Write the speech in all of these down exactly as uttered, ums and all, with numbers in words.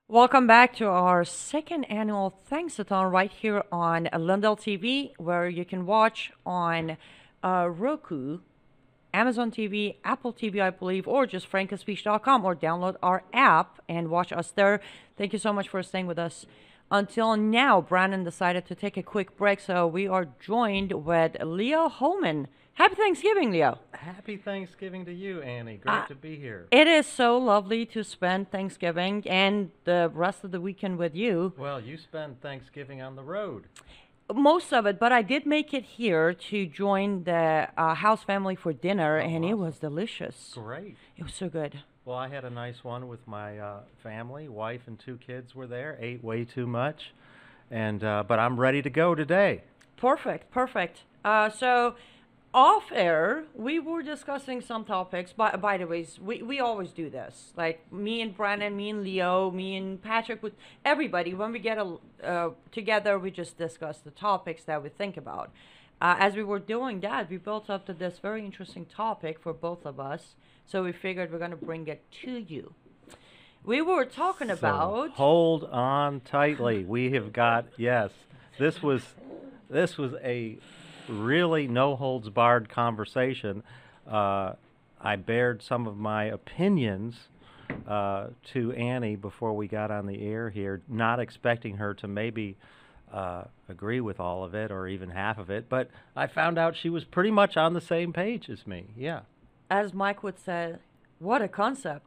Welcome back to our second annual Thanksathon right here on Lindell T V, where you can watch on uh, Roku, Amazon T V, Apple T V, I believe, or just frankaspeech dot com, or download our app and watch us there. Thank you so much for staying with us. Until now, Brandon decided to take a quick break, so we are joined with Leo Holman. Happy Thanksgiving, Leo. Happy Thanksgiving to you, Annie. Uh, Great to be here. It is so lovely to spend Thanksgiving and the rest of the weekend with you. Well, you spend Thanksgiving on the road. Most of it, but I did make it here to join the uh, house family for dinner, Oh, and it awesome. was delicious. Great. It was so good. Well, I had a nice one with my uh, family. Wife and two kids were there. Ate way too much, and uh, but I'm ready to go today. Perfect, perfect. Uh, so, off air, we were discussing some topics. By, by the way, we, we always do this. Like me and Brandon, me and Leo, me and Patrick, with everybody, when we get a, uh, together, we just discuss the topics that we think about. Uh, as we were doing that, we built up to this very interesting topic for both of us. So we figured we're going to bring it to you. We were talking So about. hold on tightly. We have got yes. This was this was a really no holds barred conversation. Uh, I bared some of my opinions uh, to Annie before we got on the air here, not expecting her to maybe uh, agree with all of it or even half of it, but I found out she was pretty much on the same page as me. Yeah. As Mike would say, what a concept.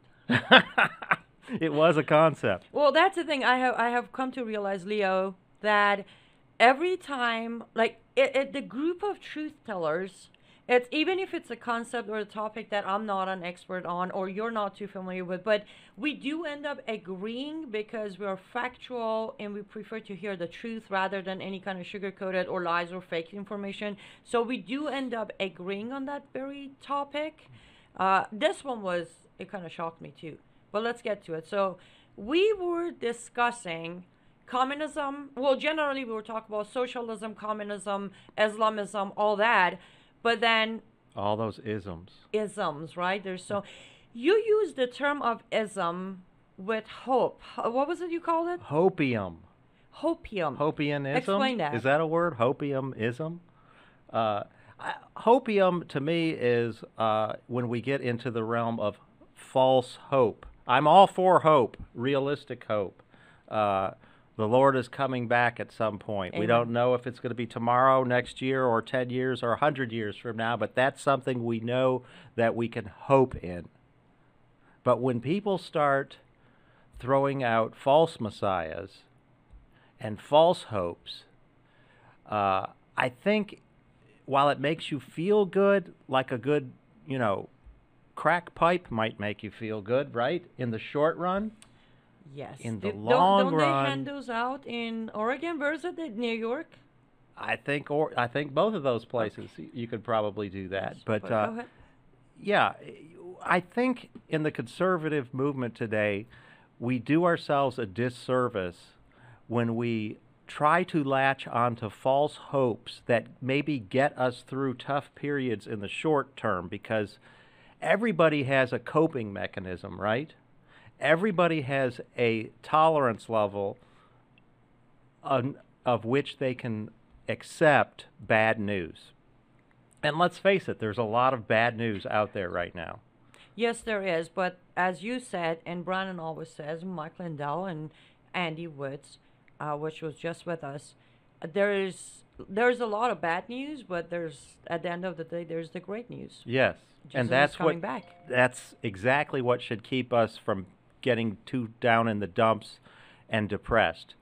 It was a concept. Well, that's the thing. I have I have come to realize, Leo, that every time, like it, it, the group of truth tellers, it's even if it's a concept or a topic that I'm not an expert on or you're not too familiar with, but we do end up agreeing because we're factual and we prefer to hear the truth rather than any kind of sugar coated or lies or fake information. So we do end up agreeing on that very topic. Uh, this one was, it kind of shocked me too. But let's get to it. So we were discussing communism. Well, generally we were talking about socialism, communism, Islamism, all that. But then All those isms. isms, right? There's so you use the term of ism with hope. Ho- What was it you called it? Hopium. Hopium. Hopianism? Explain that. Is that a word? Hopiumism? Uh, I, hopium to me is uh, when we get into the realm of false hope. I'm all for hope, realistic hope. Uh, the Lord is coming back at some point. We Amen. don't know if it's going to be tomorrow, next year, or ten years, or one hundred years from now, but that's something we know that we can hope in. But when people start throwing out false messiahs and false hopes, uh, I think while it makes you feel good, like a good, you know, crack pipe might make you feel good, right? In the short run, Yes. in the Do- long don't, don't run- they hand those out in Oregon? Where is it? In New York? I think, or I think both of those places y- you could probably do that. But Go uh, ahead. yeah, I think in the conservative movement today, we do ourselves a disservice when we try to latch onto false hopes that maybe get us through tough periods in the short term, because everybody has a coping mechanism, right? Everybody has a tolerance level on, of which they can accept bad news. And let's face it, there's a lot of bad news out there right now. Yes, there is. But as you said, and Brandon always says, Mike Lindell and Andy Woods, uh, which was just with us, uh, there is there's a lot of bad news, but there's at the end of the day, there's the great news. Yes. Jesus and is that's coming what back. that's exactly what should keep us from getting too down in the dumps and depressed.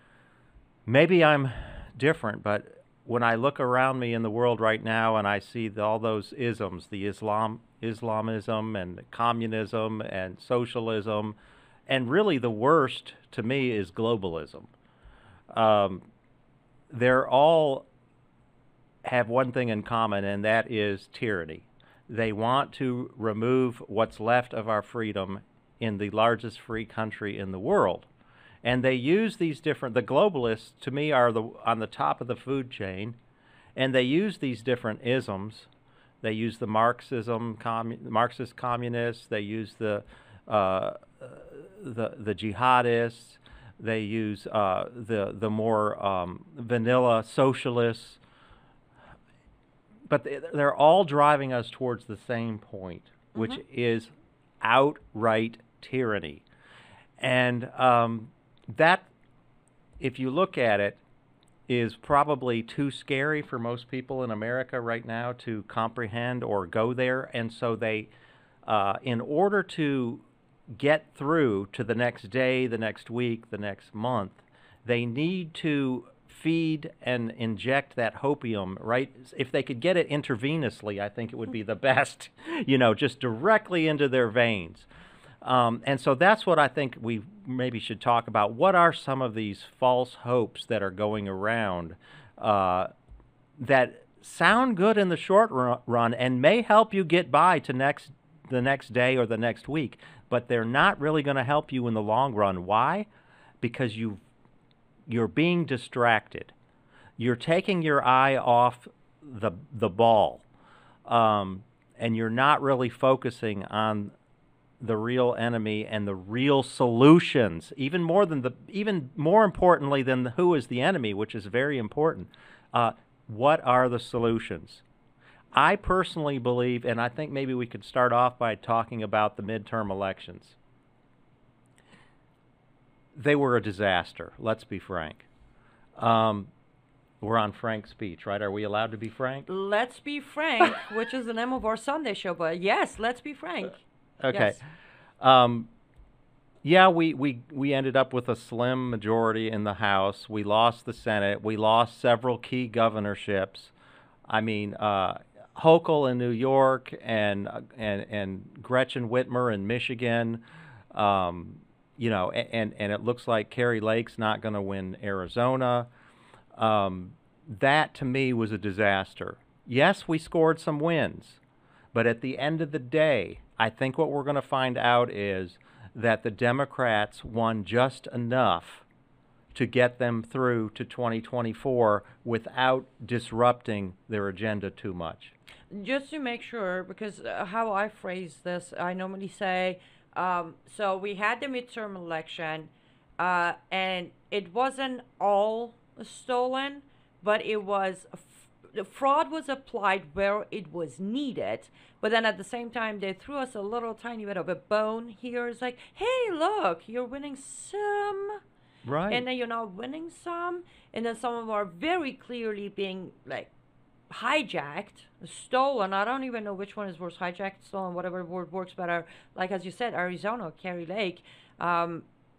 Maybe I'm different, but when I look around me in the world right now and I see the, all those isms, the Islam, Islamism and communism and socialism, and really the worst to me is globalism. Um, they're all have one thing in common, and that is tyranny. They want to remove what's left of our freedom in the largest free country in the world. And they use these different, the globalists to me are the on the top of the food chain, and they use these different isms. They use the Marxism, commu- Marxist communists, they use the uh, the the jihadists. They use uh, the the more um, vanilla socialists. But they're all driving us towards the same point, which mm-hmm. is outright tyranny. And um, that, if you look at it, is probably too scary for most people in America right now to comprehend or go there. And so they, uh, in order to get through to the next day, the next week, the next month, they need to feed and inject that hopium, right? If they could get it intravenously, I think it would be the best, you know, just directly into their veins. Um, and so that's what I think we maybe should talk about. What are some of these false hopes that are going around uh, that sound good in the short run and may help you get by to next the next day or the next week, but they're not really going to help you in the long run. Why? Because you you're being distracted. You're taking your eye off the the ball, um, and you're not really focusing on the real enemy and the real solutions, even more than the, even more importantly than the, who is the enemy, which is very important. Uh, what are the solutions? I personally believe, and I think maybe we could start off by talking about the midterm elections. They were a disaster, let's be frank. Um, we're on frank speech, right? Are we allowed to be frank? Let's be frank, which is the name of our Sunday show, but yes, let's be frank. Okay. Yes. Um, yeah, we, we, we ended up with a slim majority in the House. We lost the Senate. We lost several key governorships. I mean, uh, Hochul in New York and, uh, and, and Gretchen Whitmer in Michigan. Um, you know, and, and it looks like Kari Lake's not going to win Arizona. Um, that, to me, was a disaster. Yes, we scored some wins. But at the end of the day, I think what we're going to find out is that the Democrats won just enough to get them through to twenty twenty-four without disrupting their agenda too much. Just to make sure, because uh, how I phrase this, I normally say, um, so we had the midterm election, uh, and it wasn't all stolen, but it was the fraud was applied where it was needed, but then at the same time they threw us a little tiny bit of a bone here. It's like, hey, look, you're winning some, right, and then you're not winning some, and then some of them are very clearly being like hijacked, stolen. I don't even know which one is worse, hijacked, stolen, whatever word works better. Like as you said, Arizona, Kari Lake. Um,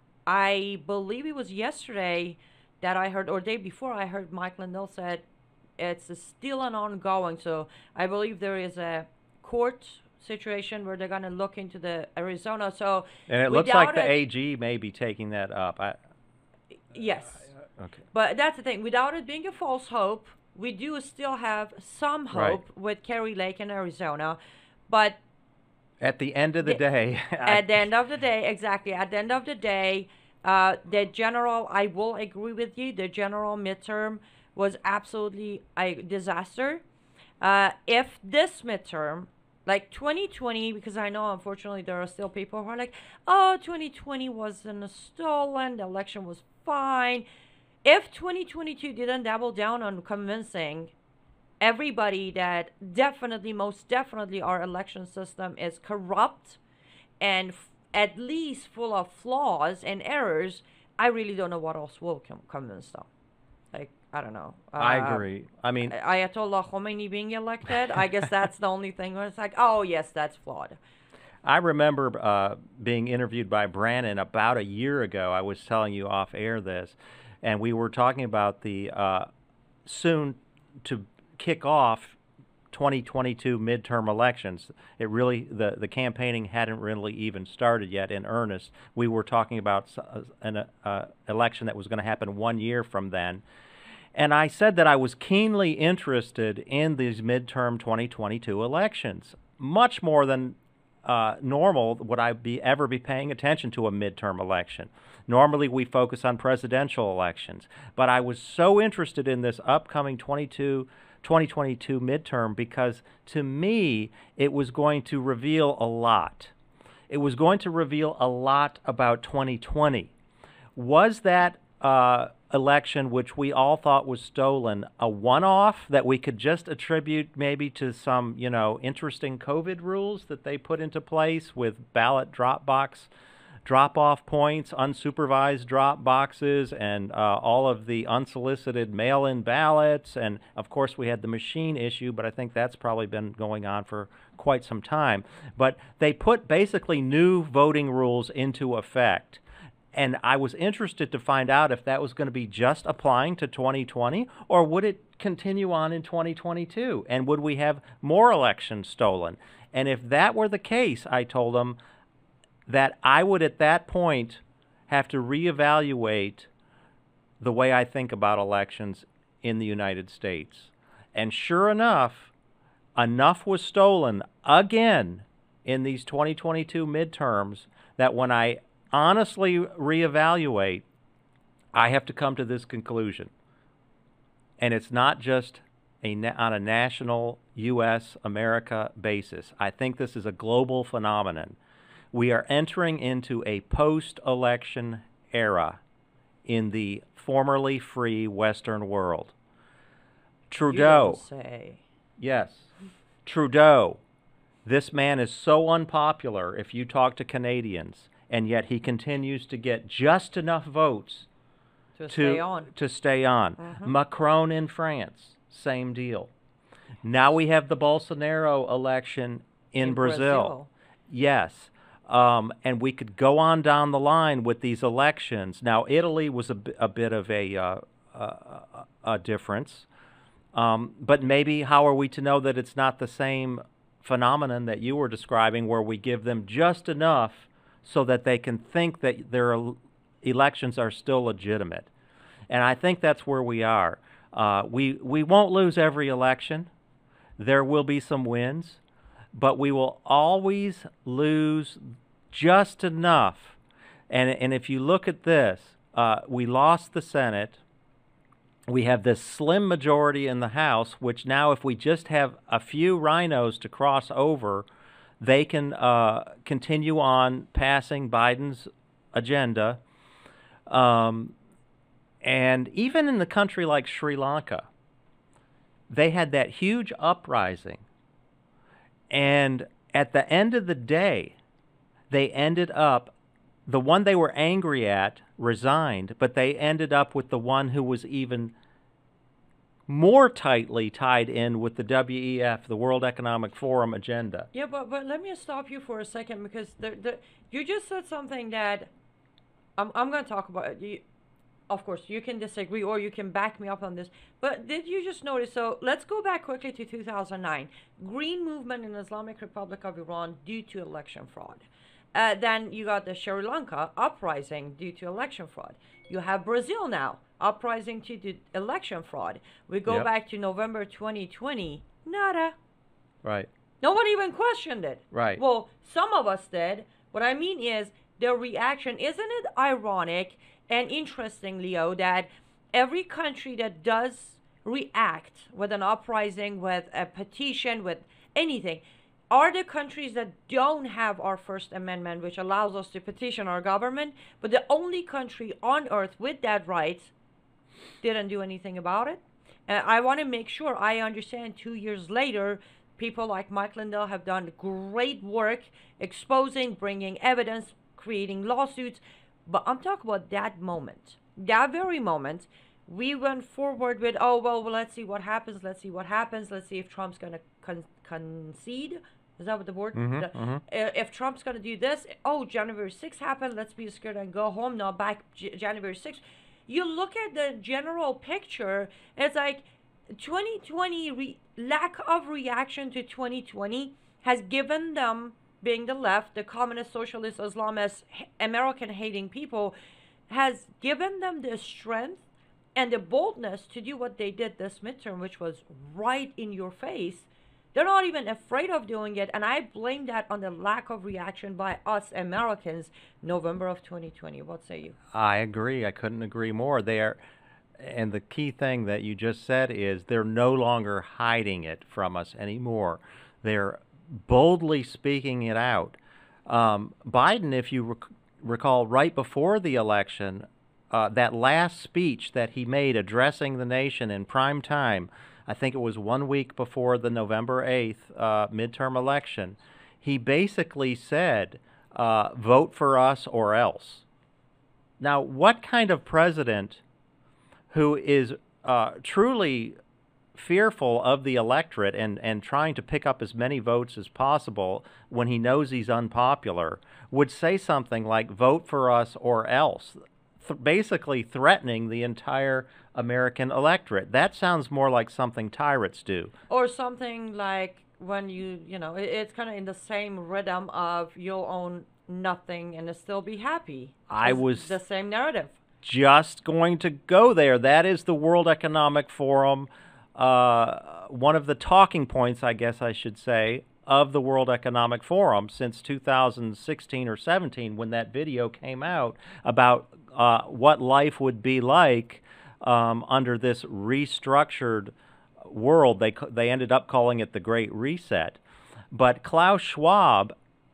I believe it was yesterday that I heard, or day before I heard Mike Lindell said, it's still an ongoing, so I believe there is a court situation where they're going to look into the Arizona. So and it looks like the A G may be taking that up. I, yes. I, okay. But that's the thing. Without it being a false hope, we do still have some hope right. with Kari Lake in Arizona. But at the end of the, the day, at the end of the day, exactly. At the end of the day, uh, the general, I will agree with you. The general midterm was absolutely a disaster. Uh, if this midterm, like twenty twenty, because I know unfortunately there are still people who are like, oh, twenty twenty wasn't stolen, the election was fine. If twenty twenty-two didn't double down on convincing everybody that definitely, most definitely our election system is corrupt and f- at least full of flaws and errors, I really don't know what else will com- convince them. Like, I don't know. Uh, I agree. I mean, Ayatollah Khomeini being elected, I guess that's the only thing where it's like, oh, yes, that's flawed. I remember uh, being interviewed by Brannon about a year ago. I was telling you off air this, and we were talking about the uh, soon to kick off twenty twenty-two midterm elections. It really, the, the campaigning hadn't really even started yet in earnest. We were talking about an uh, election that was going to happen one year from then. And I said that I was keenly interested in these midterm twenty twenty-two elections, much more than uh, normal would I be ever be paying attention to a midterm election. Normally we focus on presidential elections, but I was so interested in this upcoming twenty twenty-two midterm because to me it was going to reveal a lot. it was going to reveal a lot about twenty twenty. Was that uh, election, which we all thought was stolen, a one-off that we could just attribute maybe to some, you know, interesting COVID rules that they put into place with ballot drop box drop-off points, unsupervised drop boxes, and uh, all of the unsolicited mail-in ballots, and of course we had the machine issue, but I think that's probably been going on for quite some time. But they put basically new voting rules into effect. And I was interested to find out if that was going to be just applying to twenty twenty, or would it continue on in twenty twenty-two? And would we have more elections stolen? And if that were the case, I told them that I would at that point have to reevaluate the way I think about elections in the United States. And sure enough, enough was stolen again in these twenty twenty-two midterms that when I honestly reevaluate, I have to come to this conclusion. And it's not just a na- on a national U S America basis. I think this is a global phenomenon. We are entering into a post-election era in the formerly free Western world. Trudeau. You don't say. Yes. Trudeau. This man is so unpopular if you talk to Canadians, and yet he continues to get just enough votes To, to stay on. to stay on. Mhm. Macron in France, same deal. Now we have the Bolsonaro election in, In Brazil. Brazil. Yes. Um, and we could go on down the line with these elections. Now, Italy was a, bi- a bit of a, uh, a, a difference. Um, but maybe how are we to know that it's not the same phenomenon that you were describing, where we give them just enough so that they can think that their el- elections are still legitimate? And I think that's where we are. Uh, we, we won't lose every election. There will be some wins, but we will always lose just enough. And, and if you look at this, uh, we lost the Senate. We have this slim majority in the House, which now if we just have a few rhinos to cross over, they can uh, continue on passing Biden's agenda. Um, and even in the country like Sri Lanka, they had that huge uprising. And at the end of the day, they ended up, the one they were angry at resigned, but they ended up with the one who was even more tightly tied in with the W E F, the World Economic Forum agenda. Yeah, but but let me stop you for a second, because the the you just said something that I'm I'm going to talk about. You, of course, you can disagree or you can back me up on this. But did you just notice? So let's go back quickly to two thousand nine. Green movement in Islamic Republic of Iran due to election fraud. Uh, then you got the Sri Lanka uprising due to election fraud. You have Brazil now uprising to the election fraud. We go Yep. back to November twenty twenty. Nada. Right. Nobody even questioned it. Right. Well, some of us did. What I mean is the reaction. Isn't it ironic and interesting, Leo, that every country that does react with an uprising, with a petition, with anything, are the countries that don't have our First Amendment, which allows us to petition our government, but the only country on earth with that right didn't do anything about it. And I want to make sure I understand two years later, people like Mike Lindell have done great work exposing, bringing evidence, creating lawsuits. But I'm talking about that moment, that very moment. We went forward with, oh, well, well let's see what happens. Let's see what happens. Let's see if Trump's going to con- concede. Is that what the word? Mhm, The- mhm. uh, If Trump's going to do this, oh, January sixth happened. Let's be scared and go home. Now back J- January sixth. You look at the general picture, it's like twenty twenty re- lack of reaction to twenty twenty has given them, being the left, the communist, socialist, Islamist, h- American hating people, has given them the strength and the boldness to do what they did this midterm, which was right in your face. They're not even afraid of doing it, and I blame that on the lack of reaction by us Americans November of twenty twenty. What say you? I agree. I couldn't agree more. They are, and the key thing that you just said is they're no longer hiding it from us anymore. They're boldly speaking it out. Um, Biden, if you rec- recall, right before the election, uh, that last speech that he made addressing the nation in prime time, I think it was one week before the November eighth uh, midterm election, he basically said, uh, vote for us or else. Now, what kind of president who is uh, truly fearful of the electorate and, and trying to pick up as many votes as possible when he knows he's unpopular would say something like, vote for us or else, th- basically threatening the entire American electorate? That sounds more like something tyrants do. Or something like when you, you know, it, it's kind of in the same rhythm of you'll own nothing and still be happy. I It's was the same narrative. just going to go there. That is the World Economic Forum. Uh, one of the talking points, I guess I should say, of the World Economic Forum since two thousand sixteen or seventeen, when that video came out about uh, what life would be like um, under this restructured world. They they ended up calling it the Great Reset. But Klaus Schwab,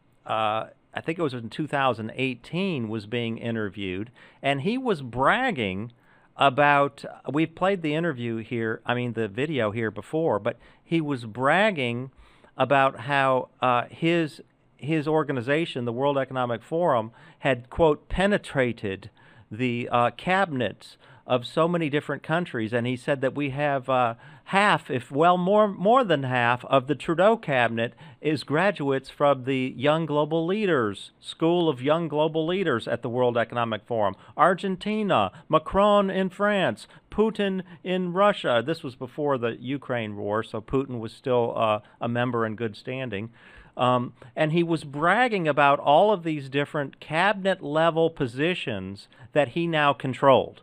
uh, I think it was in two thousand eighteen, was being interviewed, and he was bragging about, we've played the interview here, I mean the video here before, but he was bragging about how uh, his his organization, the World Economic Forum, had, quote, penetrated the uh, cabinets of so many different countries, and he said that we have uh, half, if well more more than half, of the Trudeau cabinet is graduates from the Young Global Leaders School of Young Global Leaders at the World Economic Forum. Argentina, Macron in France, Putin in Russia. This was before the Ukraine war, so Putin was still uh, a member in good standing. Um, and he was bragging about all of these different cabinet-level positions that he now controlled.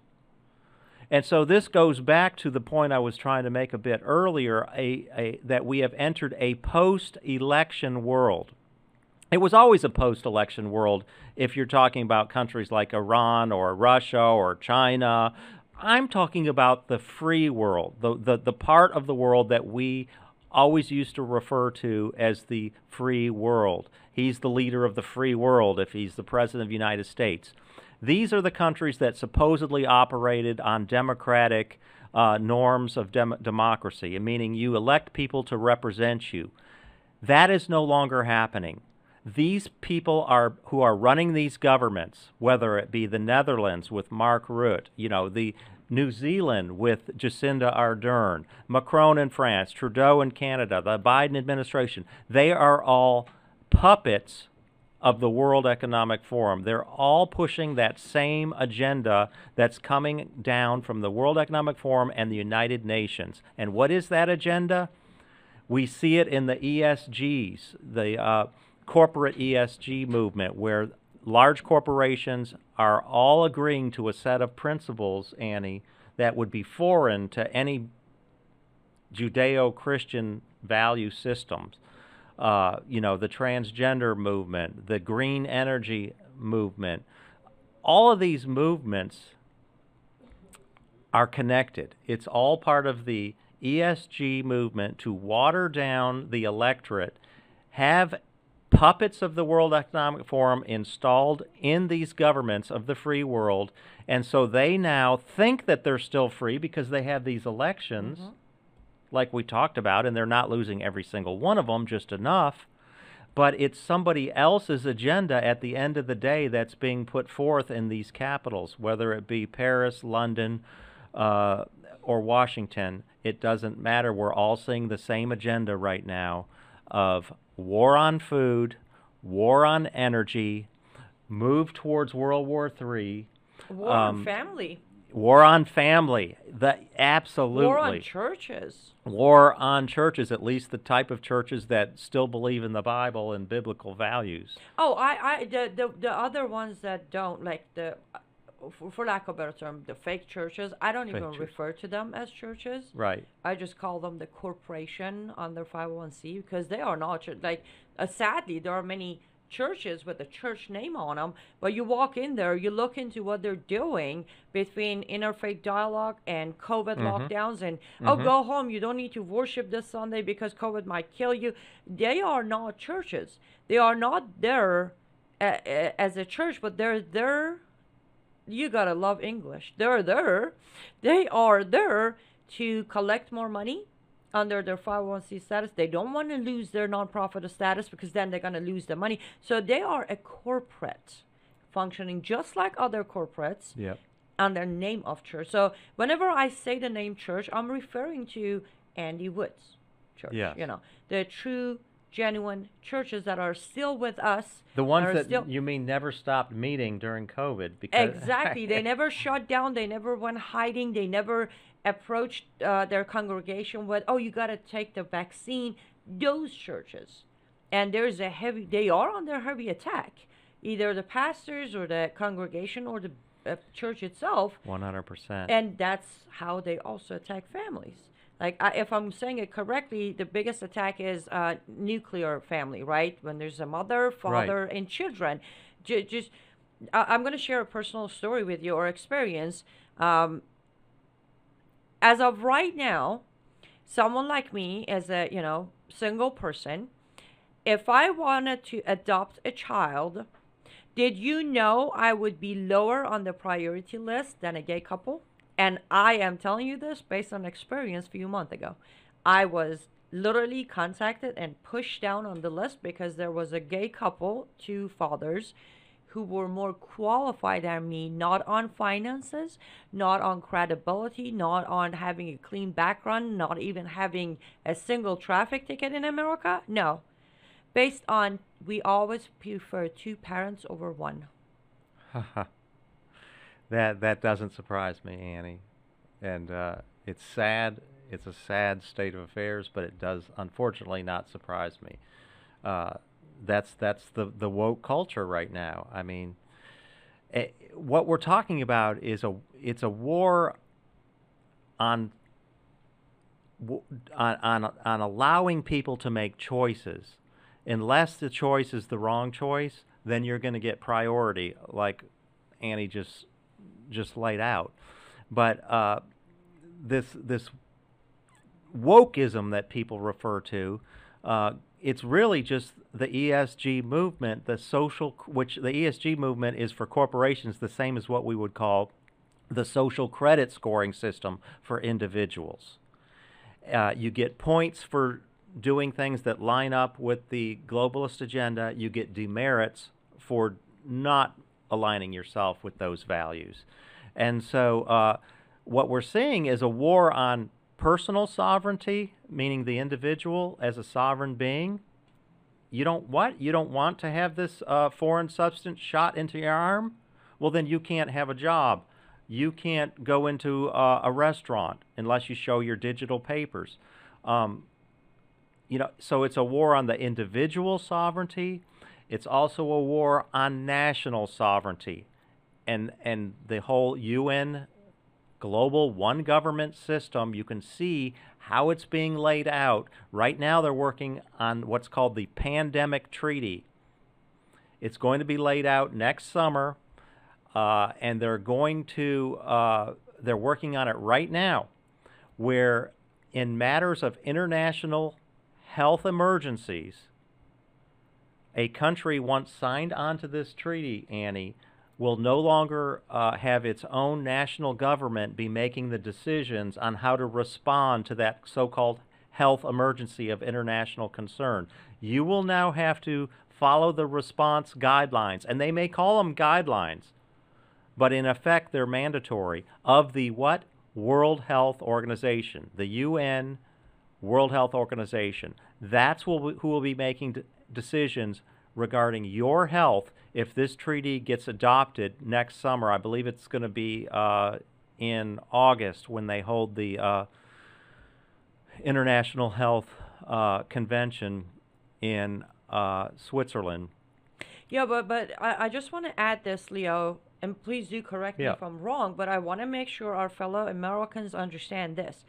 And so this goes back to the point I was trying to make a bit earlier, a, a, that we have entered a post-election world. It was always a post-election world if you're talking about countries like Iran or Russia or China. I'm talking about the free world, the, the, the part of the world that we always used to refer to as the free world. He's the leader of the free world if he's the president of the United States. These are the countries that supposedly operated on democratic uh, norms of dem- democracy, meaning you elect people to represent you. That is no longer happening. These people are who are running these governments, whether it be the Netherlands with Mark Rutte, you know, the New Zealand with Jacinda Ardern, Macron in France, Trudeau in Canada, the Biden administration, they are all puppets of the World Economic Forum. They're all pushing that same agenda that's coming down from the World Economic Forum and the United Nations. And what is that agenda? We see it in the E S Gs, the uh, corporate E S G movement, where large corporations are all agreeing to a set of principles, Annie, that would be foreign to any Judeo-Christian value systems. Uh, you know, the transgender movement, the green energy movement, all of these movements are connected. It's all part of the E S G movement to water down the electorate, have puppets of the World Economic Forum installed in these governments of the free world, and so they now think that they're still free because they have these elections. Mm-hmm. Like we talked about, and they're not losing every single one of them, just enough. But it's somebody else's agenda at the end of the day that's being put forth in these capitals, whether it be Paris, London, uh, or Washington. It doesn't matter. We're all seeing the same agenda right now of war on food, war on energy, move towards World War Three. War um, on family. War on family, the absolutely. War on churches. War on churches, at least the type of churches that still believe in the Bible and biblical values. Oh, I, I, the, the, the other ones that don't, like the, for, for lack of a better term, the fake churches. I don't fake even church. refer to them as churches. Right. I just call them the corporation on their five oh one c because they are not church. Like, uh, sadly, there are many churches with a church name on them, but you walk in there, you look into what they're doing between interfaith dialogue and COVID mm-hmm. lockdowns and mm-hmm. oh, go home, you don't need to worship this Sunday because COVID might kill you. They are not churches. They are not there uh, uh, as a church, but they're there. You gotta love English. They're there. They are there to collect more money under their five oh one c status. They don't want to lose their nonprofit status because then they're gonna lose the money. So they are a corporate functioning just like other corporates. Yep. Under name of church. So whenever I say the name church, I'm referring to Andy Woods Church. Yes. You know, the true, genuine churches that are still with us. The ones are that still, you mean never stopped meeting during COVID because exactly. They never shut down. They never went hiding. They never approached uh, their congregation with, oh, you got to take the vaccine. Those churches. And there's a heavy, they are under heavy attack. Either the pastors or the congregation or the uh, church itself. one hundred percent. And that's how they also attack families. Like, I, if I'm saying it correctly, the biggest attack is uh, nuclear family, right? When there's a mother, father, Right. and children. J- just, I- I'm going to share a personal story with you or experience. Um, as of right now, someone like me, as a you know single person, if I wanted to adopt a child, did you know I would be lower on the priority list than a gay couple? And I am telling you this based on experience a few months ago. I was literally contacted and pushed down on the list because there was a gay couple, two fathers, who were more qualified than me, not on finances, not on credibility, not on having a clean background, not even having a single traffic ticket in America. No. Based on, we always prefer two parents over one. that that doesn't surprise me, Annie, and uh, it's sad. It's a sad state of affairs, but it does unfortunately not surprise me. Uh, that's that's the the woke culture right now. I mean, eh, what we're talking about is a it's a war on on on, on allowing people to make choices. Unless the choice is the wrong choice, then you're going to get priority, like Annie just just laid out. But uh, this this wokeism that people refer to, uh, it's really just the E S G movement, the social, which the E S G movement is for corporations, the same as what we would call the social credit scoring system for individuals. Uh, you get points for doing things that line up with the globalist agenda. You get demerits for not aligning yourself with those values. And so uh, what we're seeing is a war on personal sovereignty, meaning the individual as a sovereign being. You don't what? You don't want to have this uh, foreign substance shot into your arm? Well, then you can't have a job. You can't go into uh, a restaurant unless you show your digital papers. Um, You know, so it's a war on the individual sovereignty. It's also a war on national sovereignty, and and the whole U N global one government system. You can see how it's being laid out right now. They're working on what's called the Pandemic Treaty. It's going to be laid out next summer, uh, and they're going to uh, they're working on it right now, where in matters of international health emergencies, a country once signed onto this treaty, Annie, will no longer uh, have its own national government be making the decisions on how to respond to that so-called health emergency of international concern. You will now have to follow the response guidelines, and they may call them guidelines, but in effect they're mandatory, of the what? World Health Organization, the U N World Health Organization. That's who will be making d- decisions regarding your health if this treaty gets adopted next summer. I believe it's going to be uh, in August when they hold the uh, International Health uh, Convention in uh, Switzerland. Yeah, but but I, I just want to add this, Leo, and please do correct Yeah. me if I'm wrong, but I want to make sure our fellow Americans understand this.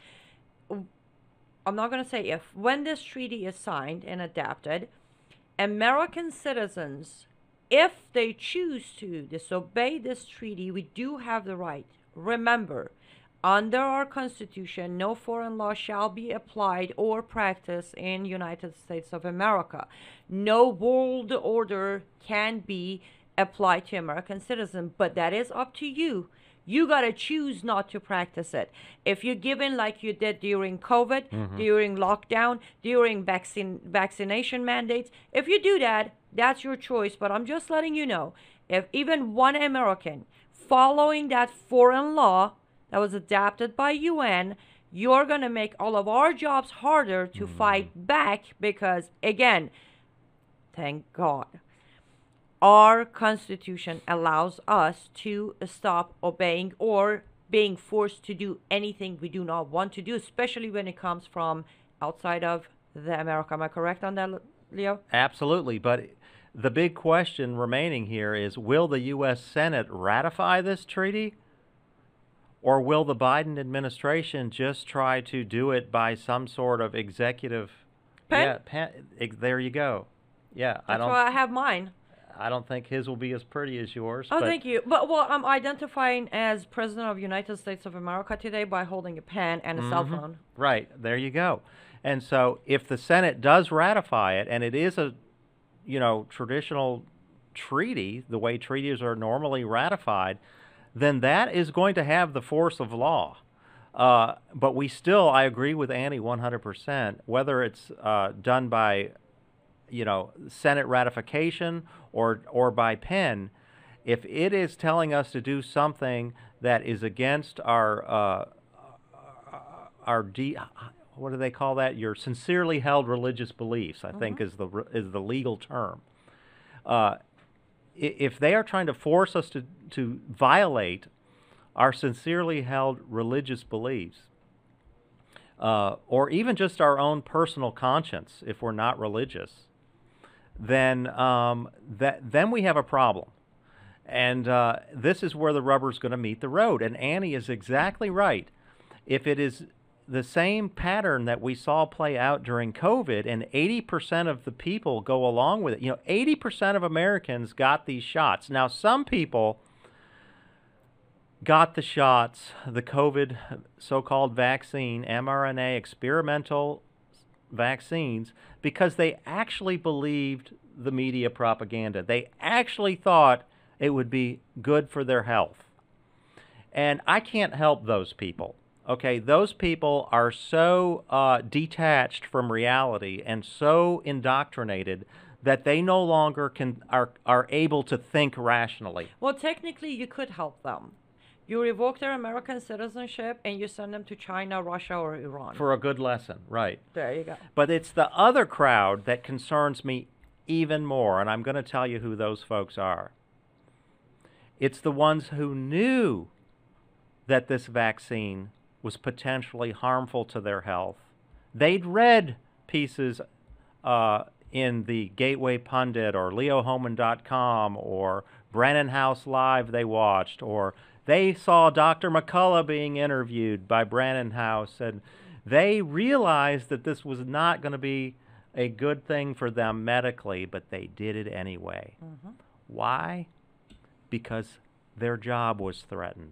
I'm not going to say if. When this treaty is signed and adapted, American citizens, if they choose to disobey this treaty, we do have the right. Remember, under our Constitution, no foreign law shall be applied or practiced in United States of America. No world order can be applied to American citizens, but that is up to you. You got to choose not to practice it. If you're given like you did during COVID, mm-hmm. during lockdown, during vaccine vaccination mandates, if you do that, that's your choice. But I'm just letting you know, if even one American following that foreign law that was adopted by U N, you're going to make all of our jobs harder to mm-hmm. fight back because, again, thank God, our Constitution allows us to stop obeying or being forced to do anything we do not want to do, especially when it comes from outside of the America. Am I correct on that, Leo? Absolutely. But the big question remaining here is, will the U S Senate ratify this treaty? Or will the Biden administration just try to do it by some sort of executive? Pen? Yeah, pen, ex, there you go. Yeah, That's I don't. why I have mine. I don't think his will be as pretty as yours. Oh, but thank you. But well, I'm identifying as President of the United States of America today by holding a pen and a mm-hmm. cell phone. Right. There you go. And so if the Senate does ratify it, and it is a, you know, traditional treaty, the way treaties are normally ratified, then that is going to have the force of law. Uh, but we still, I agree with Annie one hundred percent, whether it's uh, done by, you know, Senate ratification or or by pen, if it is telling us to do something that is against our uh, our de- what do they call that? Your sincerely held religious beliefs, I mm-hmm. think is the is the legal term. Uh, if they are trying to force us to to violate our sincerely held religious beliefs, uh, or even just our own personal conscience, if we're not religious, then um, that then we have a problem. And uh, this is where the rubber's going to meet the road. And Annie is exactly right. If it is the same pattern that we saw play out during COVID, and eighty percent of the people go along with it, you know, eighty percent of Americans got these shots. Now, some people got the shots, the COVID so-called vaccine, mRNA experimental vaccines, because they actually believed the media propaganda. They actually thought it would be good for their health. And I can't help those people. Okay, those people are so uh, detached from reality and so indoctrinated that they no longer can are are able to think rationally. Well, technically, you could help them. You revoke their American citizenship and you send them to China, Russia, or Iran. For a good lesson, right. There you go. But it's the other crowd that concerns me even more, and I'm going to tell you who those folks are. It's the ones who knew that this vaccine was potentially harmful to their health. They'd read pieces uh, in the Gateway Pundit or Leo Hohmann dot com or Brennan House Live they watched, or they saw Doctor McCullough being interviewed by Brennan House, and they realized that this was not going to be a good thing for them medically, but they did it anyway. Mm-hmm. Why? Because their job was threatened.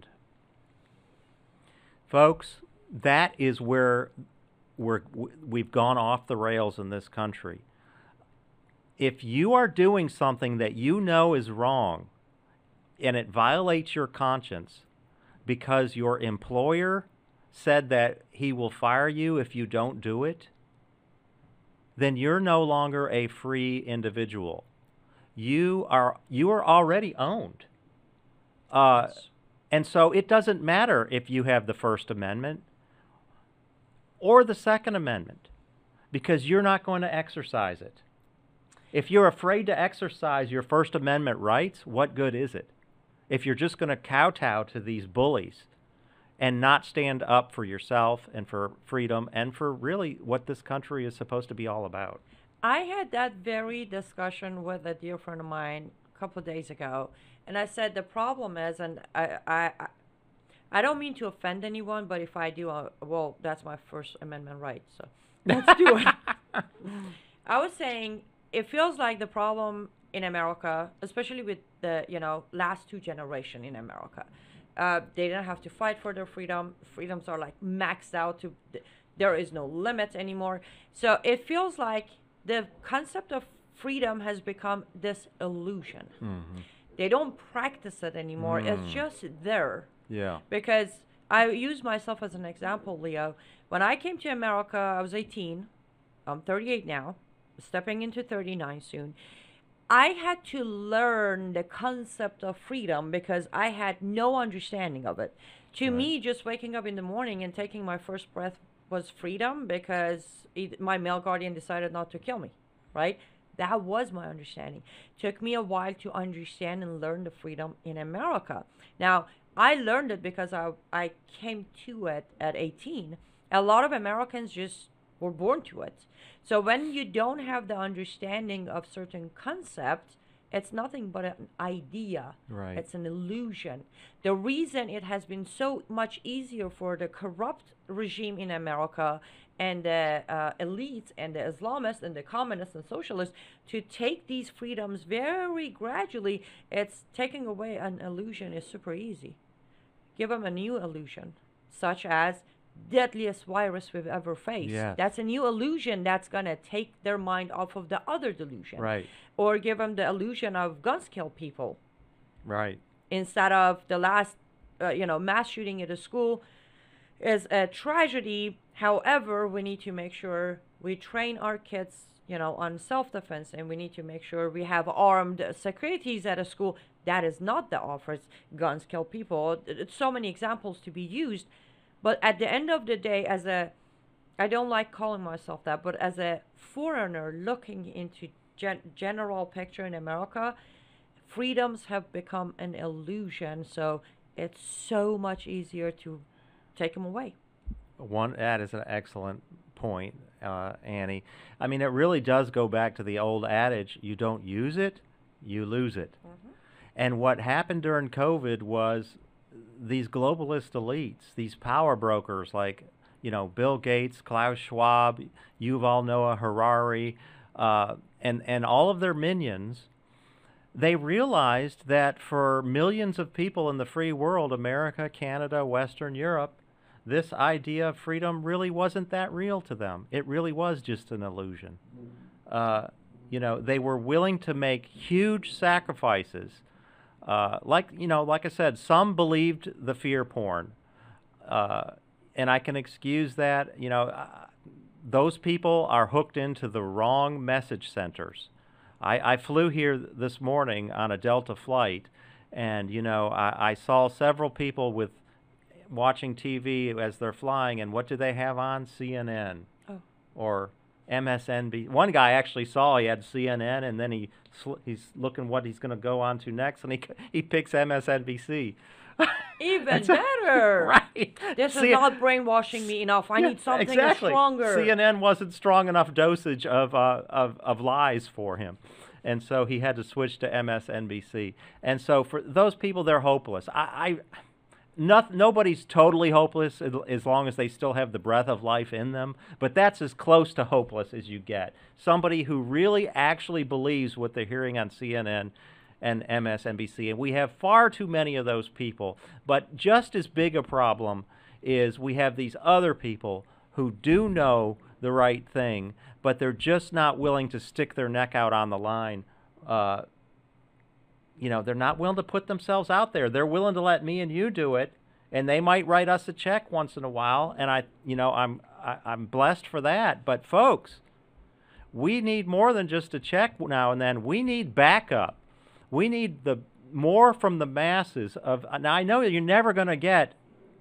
Folks, that is where we're, we've gone off the rails in this country. If you are doing something that you know is wrong, and it violates your conscience because your employer said that he will fire you if you don't do it, then you're no longer a free individual. You are you are already owned. Uh, yes. And so it doesn't matter if you have the First Amendment or the Second Amendment, because you're not going to exercise it. If you're afraid to exercise your First Amendment rights, what good is it? If you're just going to kowtow to these bullies and not stand up for yourself and for freedom and for really what this country is supposed to be all about. I had that very discussion with a dear friend of mine a couple of days ago, and I said the problem is, and I I, I don't mean to offend anyone, but if I do, I'll, well, that's my First Amendment right, so let's do it. I was saying it feels like the problem in America, especially with the, you know, last two generation in America, Uh, they didn't have to fight for their freedom. Freedoms are like maxed out to, there is no limit anymore. So it feels like the concept of freedom has become this illusion. Mm-hmm. They don't practice it anymore. Mm. It's just there. Yeah. Because I use myself as an example, Leo. When I came to America, I was eighteen. I'm thirty-eight now, stepping into thirty-nine soon. I had to learn the concept of freedom because I had no understanding of it. To Right. me, just waking up in the morning and taking my first breath was freedom because it, my male guardian decided not to kill me, right? That was my understanding. Took me a while to understand and learn the freedom in America. Now, I learned it because I, I came to it at eighteen. A lot of Americans just were born to it. So when you don't have the understanding of certain concepts, it's nothing but an idea. Right. It's an illusion. The reason it has been so much easier for the corrupt regime in America and the uh, elites and the Islamists and the communists and socialists to take these freedoms very gradually, it's taking away an illusion is super easy. Give them a new illusion, such as deadliest virus we've ever faced. Yes. That's a new illusion that's going to take their mind off of the other delusion. Right. Or give them the illusion of guns kill people Right. instead of the last, uh, you know, mass shooting at a school is a tragedy. However, we need to make sure we train our kids, you know, on self-defense, and we need to make sure we have armed securities at a school. That is not the offer. Guns kill people. It's so many examples to be used. But at the end of the day, as a, I don't like calling myself that, but as a foreigner looking into gen- general picture in America, freedoms have become an illusion. So it's so much easier to take them away. One, that is an excellent point, uh, Annie. I mean, it really does go back to the old adage, you don't use it, you lose it. Mm-hmm. And what happened during COVID was these globalist elites, these power brokers like, you know, Bill Gates, Klaus Schwab, Yuval Noah Harari, uh, and, and all of their minions, they realized that for millions of people in the free world, America, Canada, Western Europe, this idea of freedom really wasn't that real to them. It really was just an illusion. Uh, you know, they were willing to make huge sacrifices. Uh, like, you know, like I said, some believed the fear porn. Uh, and I can excuse that. You know, uh, those people are hooked into the wrong message centers. I, I flew here this morning on a Delta flight, and, you know, I, I saw several people with watching T V as they're flying, and what do they have on? C N N. Oh. Or M S N B C. One guy actually saw he had C N N, and then he sl- he's looking what he's going to go on to next, and he he picks M S N B C. Even better. Right. This C- is not brainwashing me enough. I Yeah, need something exactly. stronger. C N N wasn't strong enough dosage of, uh, of of lies for him, and so he had to switch to M S N B C. And so for those people, they're hopeless. I. I Not, nobody's totally hopeless as long as they still have the breath of life in them, but that's as close to hopeless as you get. Somebody who really actually believes what they're hearing on C N N and M S N B C, and we have far too many of those people. But just as big a problem is we have these other people who do know the right thing, but they're just not willing to stick their neck out on the line. Uh, You know, they're not willing to put themselves out there. They're willing to let me and you do it, and they might write us a check once in a while. And I, you know, I'm I, I'm blessed for that. But folks, we need more than just a check now and then. We need backup. We need the more from the masses of. Now I know you're never going to get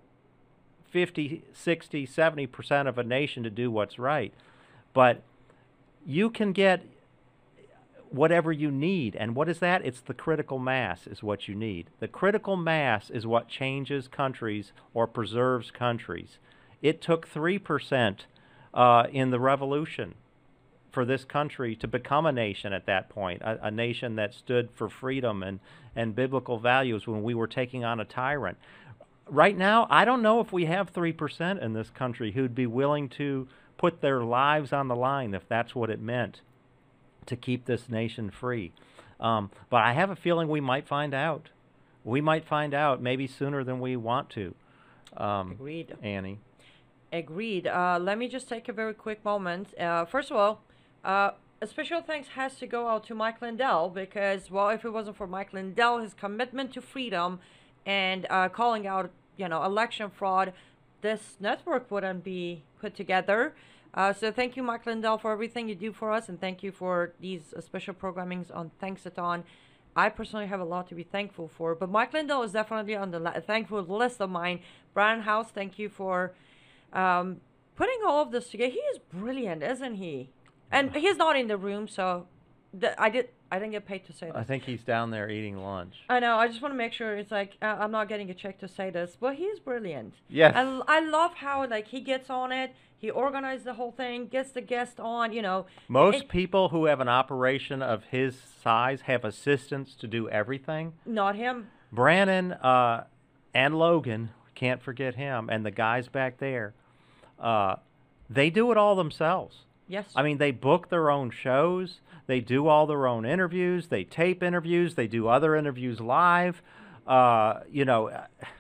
fifty, sixty, seventy percent of a nation to do what's right, but you can get whatever you need. And what is that? It's the critical mass is what you need. The critical mass is what changes countries or preserves countries. It took three percent uh, in the revolution for this country to become a nation at that point, a, a nation that stood for freedom and, and biblical values when we were taking on a tyrant. Right now, I don't know if we have three percent in this country who'd be willing to put their lives on the line if that's what it meant to keep this nation free. Um, but I have a feeling we might find out. we might find out maybe sooner than we want to. Um, Agreed. Annie. Agreed. Uh, let me just take a very quick moment. Uh, first of all, uh, a special thanks has to go out to Mike Lindell because, well, if it wasn't for Mike Lindell, his commitment to freedom and uh, calling out, you know, election fraud, this network wouldn't be put together. Uh, so thank you, Mike Lindell, for everything you do for us, and thank you for these uh, special programmings on Thanksathon. I personally have a lot to be thankful for, but Mike Lindell is definitely on the la- thankful list of mine. Brian House, thank you for um, putting all of this together. He is brilliant, isn't he? And he's not in the room, so the, I did. I didn't get paid to say this. I think he's down there eating lunch. I know. I just want to make sure it's like uh, I'm not getting a check to say this, but he's brilliant. Yes. And I love how like he gets on it. He organized the whole thing, gets the guest on. You know. Most it, people who have an operation of his size have assistants to do everything. Not him. Brannon uh, and Logan, can't forget him, and the guys back there, uh, they do it all themselves. Yes. I mean, they book their own shows. They do all their own interviews. They tape interviews. They do other interviews live. Uh, you know,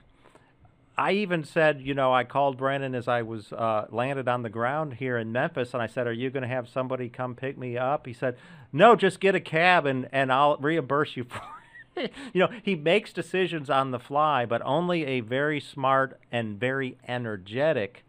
I even said, you know, I called Brandon as I was uh, landed on the ground here in Memphis, and I said, are you going to have somebody come pick me up? He said, no, just get a cab, and, and I'll reimburse you for it. You know, he makes decisions on the fly, but only a very smart and very energetic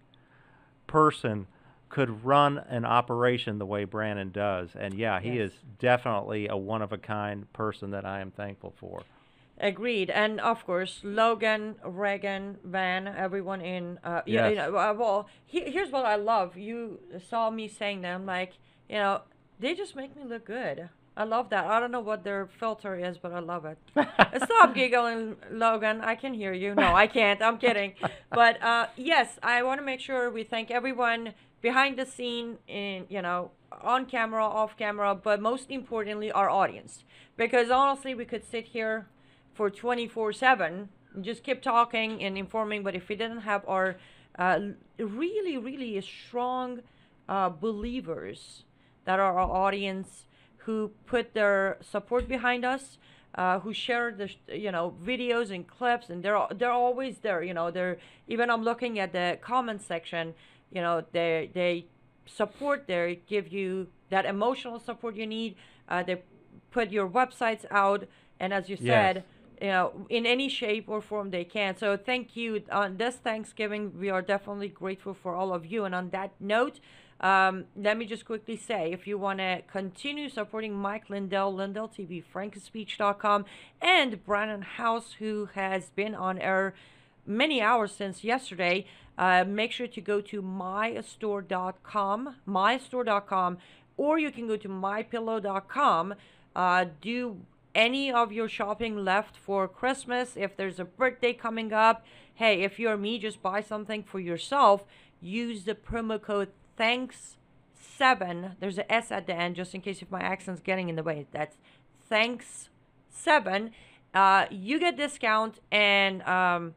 person could run an operation the way Brannon does. And yeah, he Yes. is definitely a one-of-a-kind person that I am thankful for. Agreed. And of course, Logan, Reagan, Van, everyone in, uh, you, Yes. you know, uh, well, he, here's what I love. You saw me saying them, like, you know, they just make me look good. I love that. I don't know what their filter is, but I love it. Stop giggling, Logan. I can hear you. No, I can't. I'm kidding. But uh, yes, I want to make sure we thank everyone behind the scene, in you know, on camera, off camera, but most importantly, our audience. Because honestly, we could sit here for twenty-four seven and just keep talking and informing, but if we didn't have our uh, really, really strong uh, believers that are our audience, who put their support behind us, uh, who share the you know videos and clips, and they're they're always there. You know, they're even I'm looking at the comment section. You know, they they support. They give you that emotional support you need. Uh, they put your websites out, and as you said, Yes. you know, in any shape or form they can. So thank you. On this Thanksgiving, we are definitely grateful for all of you. And on that note, um, let me just quickly say, if you want to continue supporting Mike Lindell, Lindell T V, frank speech dot com, and Brandon House, who has been on air many hours since yesterday, uh, make sure to go to my store dot com, my store dot com, or you can go to my pillow dot com. Uh, do any of your shopping left for Christmas. If there's a birthday coming up, hey, if you're me, just buy something for yourself. Use the promo code thanks seven. There's an S at the end, just in case if my accent's getting in the way. That's thanks seven. Uh, you get discount, and um,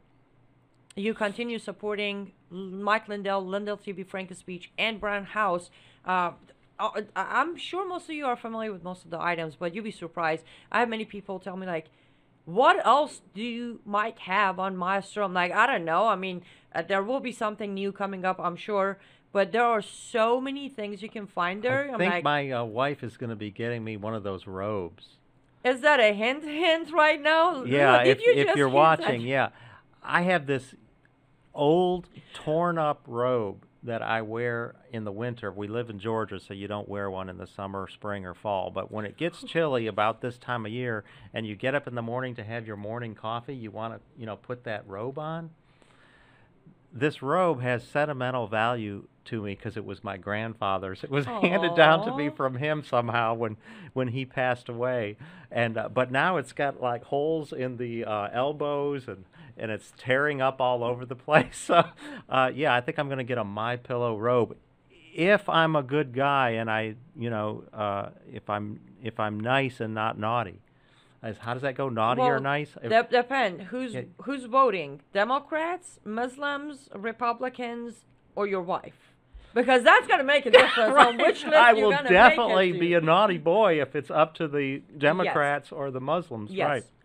you continue supporting Mike Lindell, Lindell T V, Frank Speech, and Brand House. Uh, I- I'm sure most of you are familiar with most of the items, but you'll be surprised. I have many people tell me, like, what else do you Mike have on my store? I'm like, I don't know. I mean, uh, there will be something new coming up, I'm sure. But there are so many things you can find there. I I'm think like, my uh, wife is going to be getting me one of those robes. is that a hint, hint right now? Yeah, Did if, you if just you're hint watching, that? yeah. I have this old, torn-up robe that I wear in the winter. We live in Georgia, so you don't wear one in the summer, spring, or fall. But when it gets chilly about this time of year, and you get up in the morning to have your morning coffee, you want to, you know, put that robe on. This robe has sentimental value to me because it was my grandfather's. It was handed down to me Aw. from him somehow when when he passed away. And uh, but now it's got like holes in the uh, elbows, and and it's tearing up all over the place. So uh, yeah, I think I'm going to get a My Pillow robe if I'm a good guy, and I, you know, uh, if I'm if I'm nice and not naughty. As, how does that go? Naughty or Well, nice? If- Dep- depend. Who's Yeah. who's voting? Democrats, Muslims, Republicans, or your wife? Because that's gonna make a difference on which list I you're will gonna definitely make it be to. a naughty boy if it's up to the Democrats or the Muslims, Yes. right?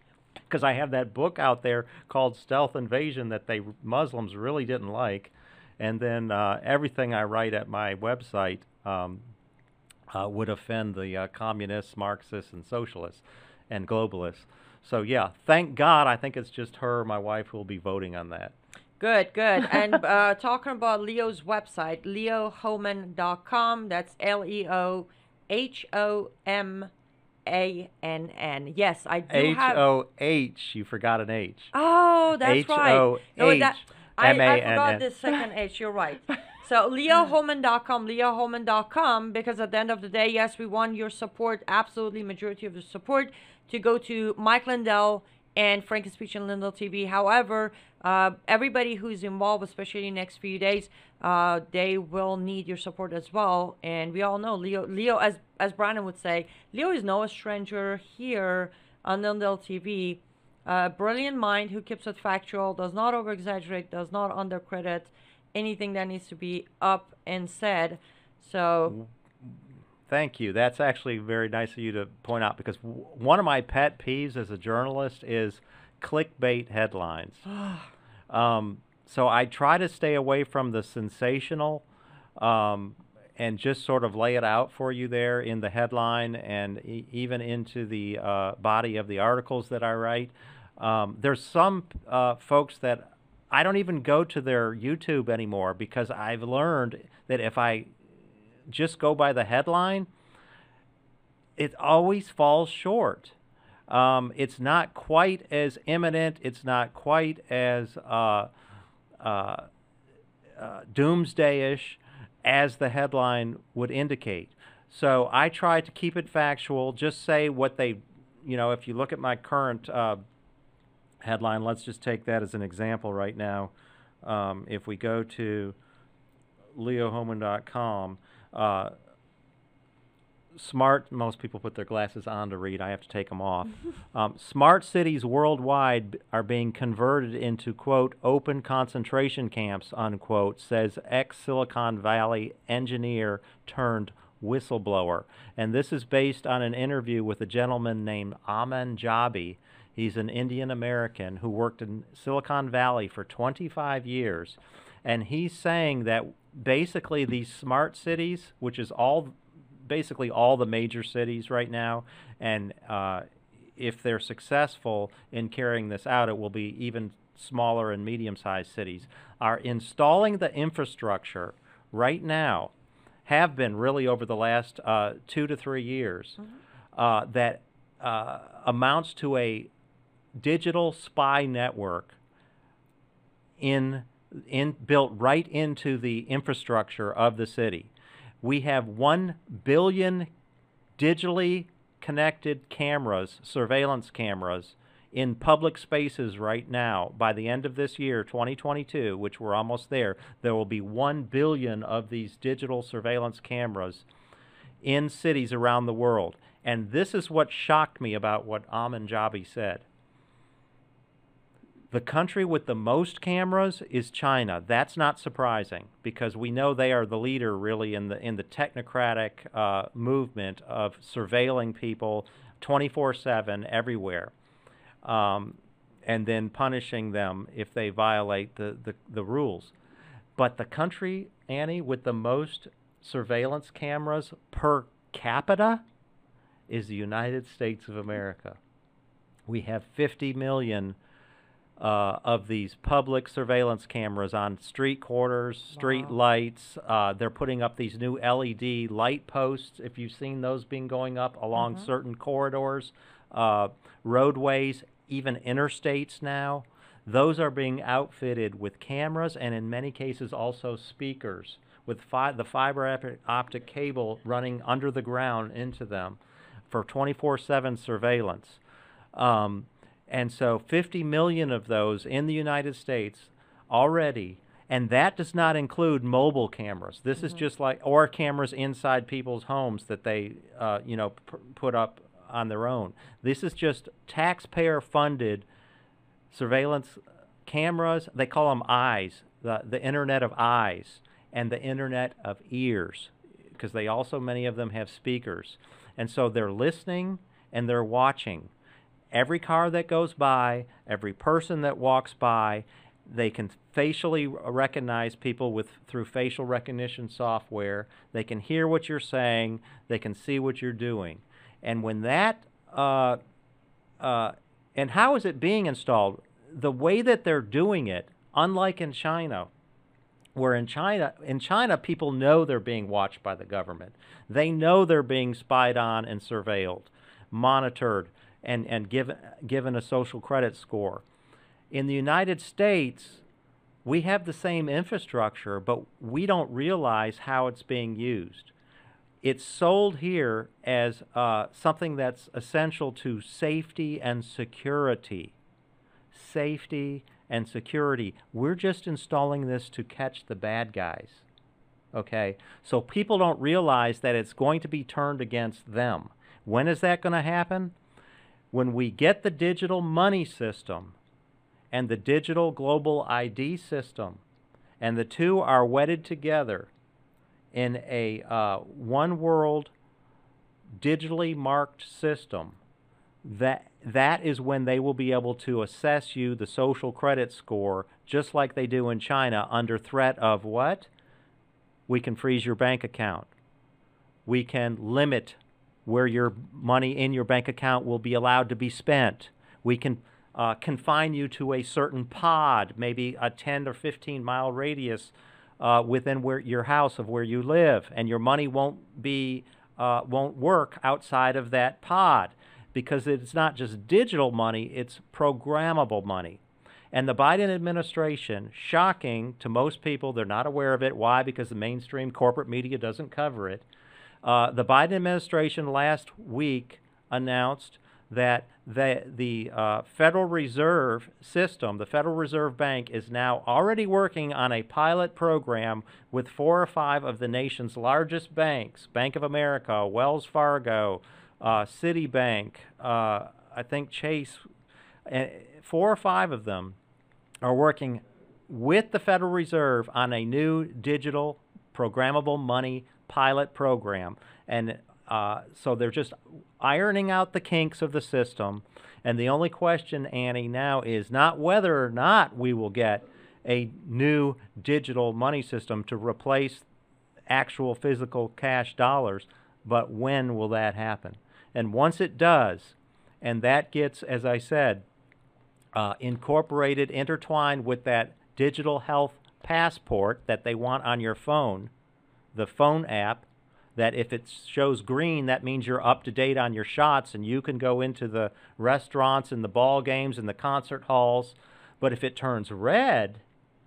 because I have that book out there called Stealth Invasion that they Muslims really didn't like, and then uh, everything I write at my website um, uh, would offend the uh, communists, Marxists, and socialists, and globalists. So yeah, thank God. I think it's just her, my wife, who will be voting on that. Good, good. And uh, talking about Leo's website, leo hohmann dot com. That's L E O H O M A N N. Yes, I do H have. H O H. You forgot an H. Oh, that's right. H O No, that I, M A I N N. forgot the second H. You're right. So leo hohmann dot com, leo hohmann dot com, because at the end of the day, yes, we want your support, absolutely majority of the support, to go to Mike Lindell and Frank Speech and Lindell T V. However, uh, everybody who's involved, especially in the next few days, uh, they will need your support as well. And we all know Leo, Leo, as as Brandon would say, Leo is no stranger here on Lindell T V. Uh, brilliant mind who keeps it factual, does not over-exaggerate, does not undercredit anything that needs to be up and said. So thank you. That's actually very nice of you to point out, because w one of my pet peeves as a journalist is clickbait headlines. um, so I try to stay away from the sensational um, and just sort of lay it out for you there in the headline and e even into the uh, body of the articles that I write. Um, there's some uh, folks that I don't even go to their YouTube anymore, because I've learned that if I just go by the headline, it always falls short. Um, it's not quite as imminent. It's not quite as uh, uh, uh, doomsday-ish as the headline would indicate. So I try to keep it factual. Just say what they, you know, if you look at my current uh, headline, let's just take that as an example right now. Um, if we go to leo hohmann dot com, uh, smart, most people put their glasses on to read. I have to take them off. um, smart cities worldwide are being converted into, quote, open concentration camps, unquote, says ex-Silicon Valley engineer turned whistleblower. And this is based on an interview with a gentleman named Aman Jabi. He's an Indian American who worked in Silicon Valley for twenty-five years. And he's saying that basically these smart cities, which is all basically all the major cities right now, and uh, if they're successful in carrying this out, it will be even smaller and medium-sized cities, are installing the infrastructure right now, have been really over the last uh, two to three years, mm-hmm. uh, that uh, amounts to a digital spy network in in built right into the infrastructure of the city. We have one billion digitally connected cameras, surveillance cameras, in public spaces right now. By the end of this year, twenty twenty-two, which we're almost there, there will be one billion of these digital surveillance cameras in cities around the world. And this is what shocked me about what Aman Jabi said. The country with the most cameras is China. That's not surprising, because we know they are the leader really in the in the technocratic uh, movement of surveilling people twenty-four seven everywhere, um, and then punishing them if they violate the, the, the rules. But the country, Annie, with the most surveillance cameras per capita is the United States of America. We have fifty million Uh, of these public surveillance cameras on street corners, street wow. lights. Uh, they're putting up these new L E D light posts, if you've seen those being going up along mm-hmm. certain corridors, uh, roadways, even interstates now. Those are being outfitted with cameras and in many cases also speakers with fi the fiber optic cable running under the ground into them for twenty-four seven surveillance. Um, And so fifty million of those in the United States already, and that does not include mobile cameras. This mm-hmm. is just like, or cameras inside people's homes that they, uh, you know, p put up on their own. This is just taxpayer-funded surveillance cameras. They call them eyes, the, the Internet of Eyes, and the Internet of Ears, because they also, many of them have speakers. And so they're listening and they're watching every car that goes by, every person that walks by, they can facially recognize people with through facial recognition software. They can hear what you're saying. They can see what you're doing. And when that, uh, uh, and how is it being installed? The way that they're doing it, unlike in China, where in China, in China, people know they're being watched by the government. They know they're being spied on and surveilled, monitored, and, and given, given a social credit score. In the United States, we have the same infrastructure, but we don't realize how it's being used. It's sold here as uh, something that's essential to safety and security. Safety and security. We're just installing this to catch the bad guys. Okay? So people don't realize that it's going to be turned against them. When is that going to happen? When we get the digital money system and the digital global I D system, and the two are wedded together in a uh, one world digitally marked system, that that is when they will be able to assess you the social credit score just like they do in China under threat of what? We can freeze your bank account. We can limit where your money in your bank account will be allowed to be spent. We can uh, confine you to a certain pod, maybe a ten or fifteen mile radius uh, within where your house of where you live, and your money won't be uh, won't work outside of that pod, because it's not just digital money, it's programmable money. And the Biden administration, shocking to most people, they're not aware of it. Why? Because the mainstream corporate media doesn't cover it. Uh, the Biden administration last week announced that the, the uh, Federal Reserve System, the Federal Reserve Bank, is now already working on a pilot program with four or five of the nation's largest banks, Bank of America, Wells Fargo, uh, Citibank, uh, I think Chase, uh, four or five of them are working with the Federal Reserve on a new digital programmable money pilot program. And uh, so they're just ironing out the kinks of the system. And the only question, Annie, now is not whether or not we will get a new digital money system to replace actual physical cash dollars, but when will that happen? And once it does, and that gets, as I said, uh, incorporated, intertwined with that digital health passport that they want on your phone, the phone app, that if it shows green, that means you're up to date on your shots and you can go into the restaurants and the ball games and the concert halls. But if it turns red,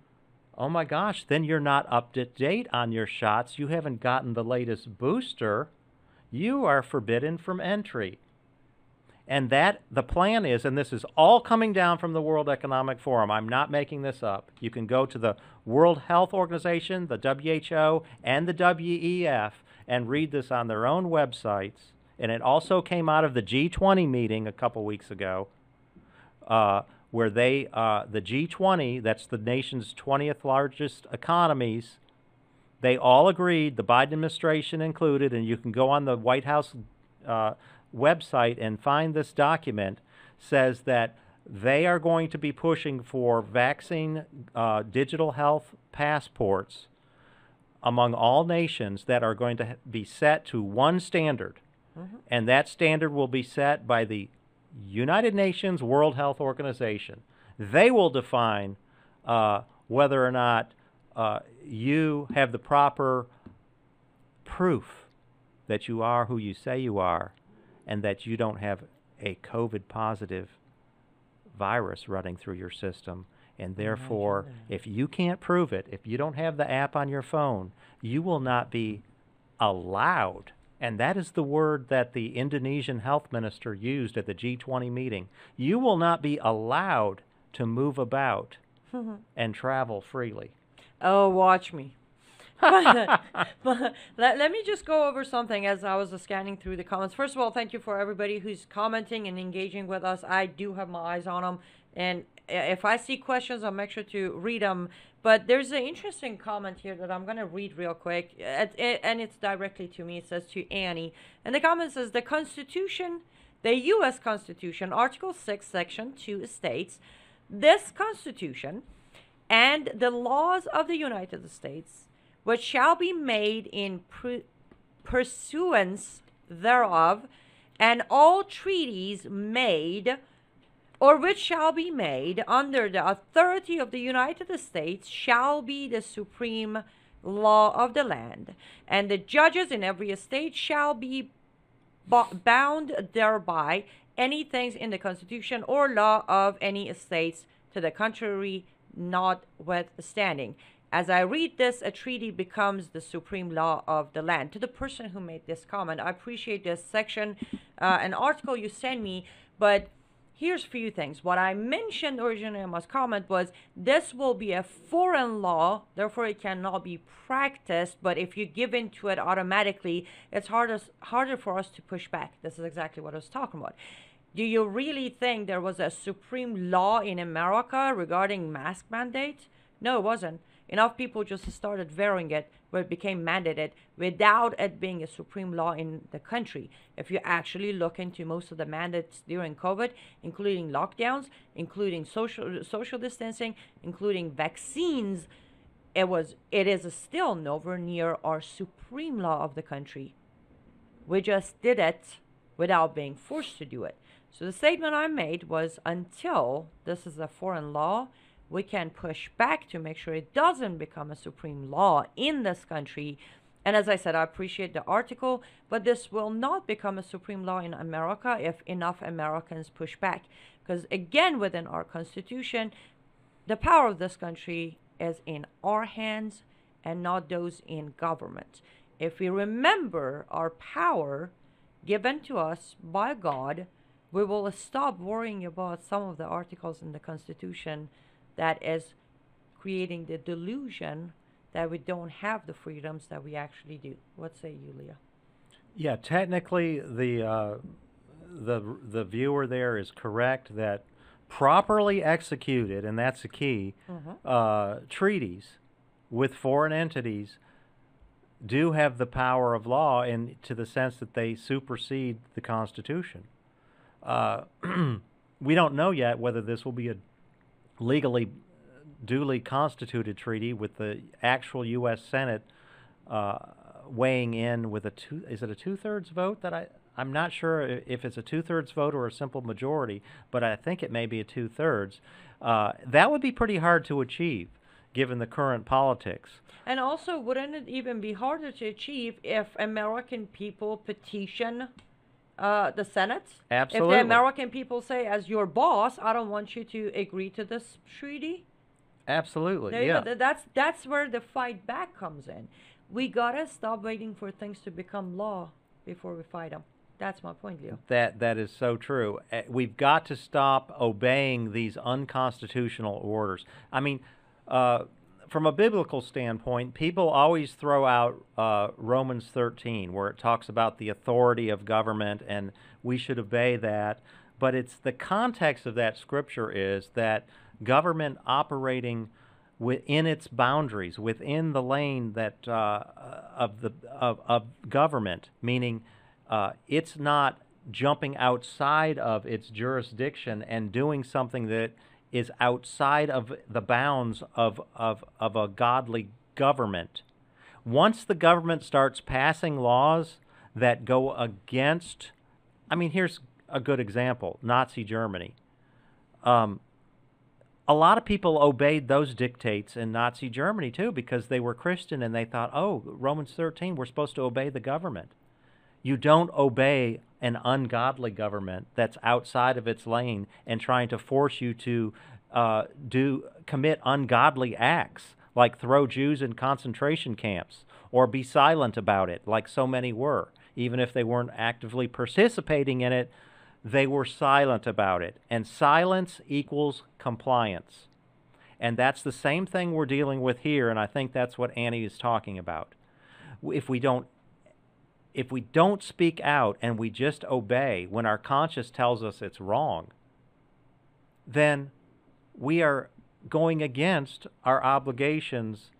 oh my gosh, then you're not up to date on your shots. You haven't gotten the latest booster. You are forbidden from entry. And that, the plan is, and this is all coming down from the World Economic Forum. I'm not making this up. You can go to the World Health Organization, the W H O, and the W E F and read this on their own websites. And it also came out of the G twenty meeting a couple weeks ago, uh, where they, uh, the G twenty, that's the nation's twentieth largest economies, they all agreed, the Biden administration included, and you can go on the White House uh, website and find this document, says that they are going to be pushing for vaccine uh, digital health passports among all nations that are going to be set to one standard. Mm-hmm. And that standard will be set by the United Nations World Health Organization. They will define uh, whether or not uh, you have the proper proof that you are who you say you are, and that you don't have a COVID positive virus running through your system. And therefore, if you can't prove it, if you don't have the app on your phone, you will not be allowed. And that is the word that the Indonesian health minister used at the G twenty meeting. You will not be allowed to move about and travel freely. Oh, watch me. but, but let, let me just go over something as I was uh, scanning through the comments. First of all, thank you for everybody who's commenting and engaging with us. I do have my eyes on them, and if I see questions, I'll make sure to read them. But there's an interesting comment here that I'm going to read real quick, it, it, and it's directly to me. It says to Annie, and the comment says, the Constitution The U S Constitution, Article six, Section two states, this Constitution and the laws of the United States, which shall be made in pr- pursuance thereof, and all treaties made or which shall be made under the authority of the United States shall be the supreme law of the land, and the judges in every state shall be bound thereby, any things in the Constitution or law of any states to the contrary notwithstanding. As I read this, a treaty becomes the supreme law of the land. To the person who made this comment, I appreciate this section, uh, an article you sent me, but here's a few things. What I mentioned originally in my comment was this will be a foreign law, therefore it cannot be practiced, but if you give in to it automatically, it's harder, harder for us to push back. This is exactly what I was talking about. Do you really think there was a supreme law in America regarding mask mandate? No, it wasn't. Enough people just started wearing it where it became mandated without it being a supreme law in the country. If you actually look into most of the mandates during COVID, including lockdowns, including social social distancing, including vaccines, it was it is still nowhere near our supreme law of the country. We just did it without being forced to do it. So the statement I made was until this is a foreign law, we can push back to make sure it doesn't become a supreme law in this country. And as I said, I appreciate the article, but this will not become a supreme law in America if enough Americans push back. Because again, within our Constitution, the power of this country is in our hands and not those in government. If we remember our power given to us by God, we will stop worrying about some of the articles in the Constitution that is creating the delusion that we don't have the freedoms that we actually do. What say you, Leah? Yeah, technically, the uh, the the viewer there is correct that properly executed, and that's the key, Mm-hmm. uh, treaties with foreign entities do have the power of law, in to the sense that they supersede the Constitution. Uh, we don't know yet whether this will be a legally duly constituted treaty with the actual U S Senate uh, weighing in with a two, is it a two-thirds vote that I, I'm not sure if it's a two-thirds vote or a simple majority, but I think it may be a two-thirds. Uh, that would be pretty hard to achieve given the current politics. And also, wouldn't it even be harder to achieve if American people petition uh, the Senate? Absolutely. If the American people say, as your boss, I don't want you to agree to this treaty. Absolutely, There you yeah. go. Th- That's, that's where the fight back comes in. We gotta stop waiting for things to become law before we fight them. That's my point, Leo. That that is so true. Uh, We've got to stop obeying these unconstitutional orders. I mean, uh, from a biblical standpoint, people always throw out uh, Romans thirteen, where it talks about the authority of government and we should obey that. But it's the context of that scripture is that government operating within its boundaries, within the lane that uh, of the of, of government, meaning uh, it's not jumping outside of its jurisdiction and doing something that is outside of the bounds of of, of a godly government. Once the government starts passing laws that go against, I mean, here's a good example: Nazi Germany. Um, A lot of people obeyed those dictates in Nazi Germany, too, because they were Christian and they thought, oh, Romans thirteen, we're supposed to obey the government. You don't obey an ungodly government that's outside of its lane and trying to force you to uh, do commit ungodly acts, like throw Jews in concentration camps or be silent about it, like so many were. Even if they weren't actively participating in it, they were silent about it. And silence equals compliance. And that's the same thing we're dealing with here, and I think that's what Annie is talking about. If we don't if we don't speak out and we just obey when our conscience tells us it's wrong, then we are going against our obligations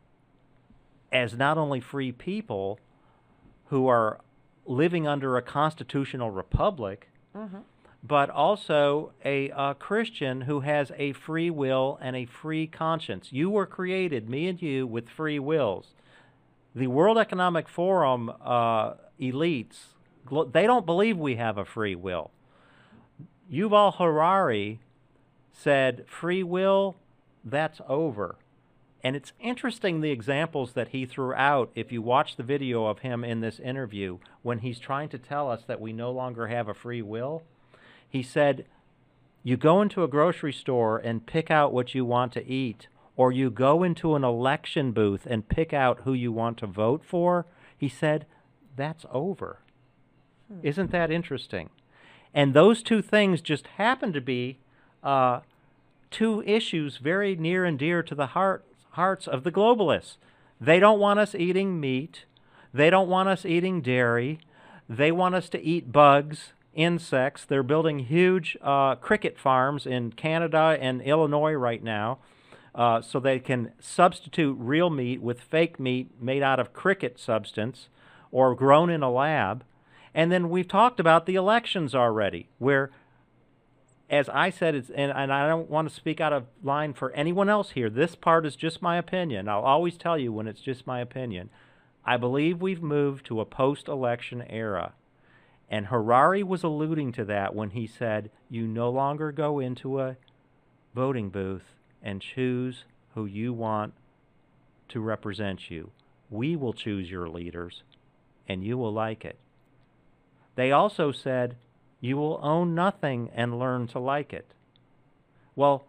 as not only free people who are living under a constitutional republic, Mm-hmm. but also a uh, Christian who has a free will and a free conscience. You were created, me and you, with free wills. The World Economic Forum uh, elites, they don't believe we have a free will. Yuval Harari said, free will, that's over. And it's interesting the examples that he threw out if you watch the video of him in this interview when he's trying to tell us that we no longer have a free will. He said, you go into a grocery store and pick out what you want to eat, or you go into an election booth and pick out who you want to vote for. He said, that's over. Hmm. Isn't that interesting? And those two things just happen to be uh, two issues very near and dear to the heart, hearts of the globalists. They don't want us eating meat. They don't want us eating dairy. They want us to eat bugs, insects. They're building huge uh, cricket farms in Canada and Illinois right now uh, so they can substitute real meat with fake meat made out of cricket substance or grown in a lab. And then we've talked about the elections already, where, as I said, it's, and, and I don't want to speak out of line for anyone else here. This part is just my opinion. I'll always tell you when it's just my opinion. I believe we've moved to a post-election era. And Harari was alluding to that when he said, you no longer go into a voting booth and choose who you want to represent you. We will choose your leaders, and you will like it. They also said, you will own nothing and learn to like it. Well,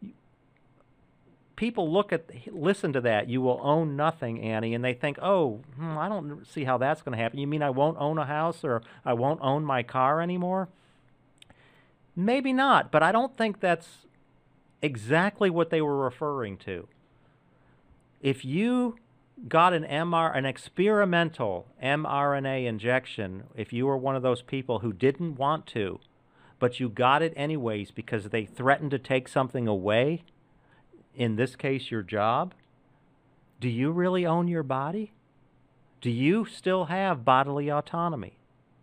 people look at, listen to that, you will own nothing, Annie, and they think, oh, hmm, I don't see how that's going to happen. You mean I won't own a house or I won't own my car anymore? Maybe not, but I don't think that's exactly what they were referring to. If you got an M R, an experimental mRNA injection, if you were one of those people who didn't want to, but you got it anyways because they threatened to take something away, in this case, your job, do you really own your body? Do you still have bodily autonomy?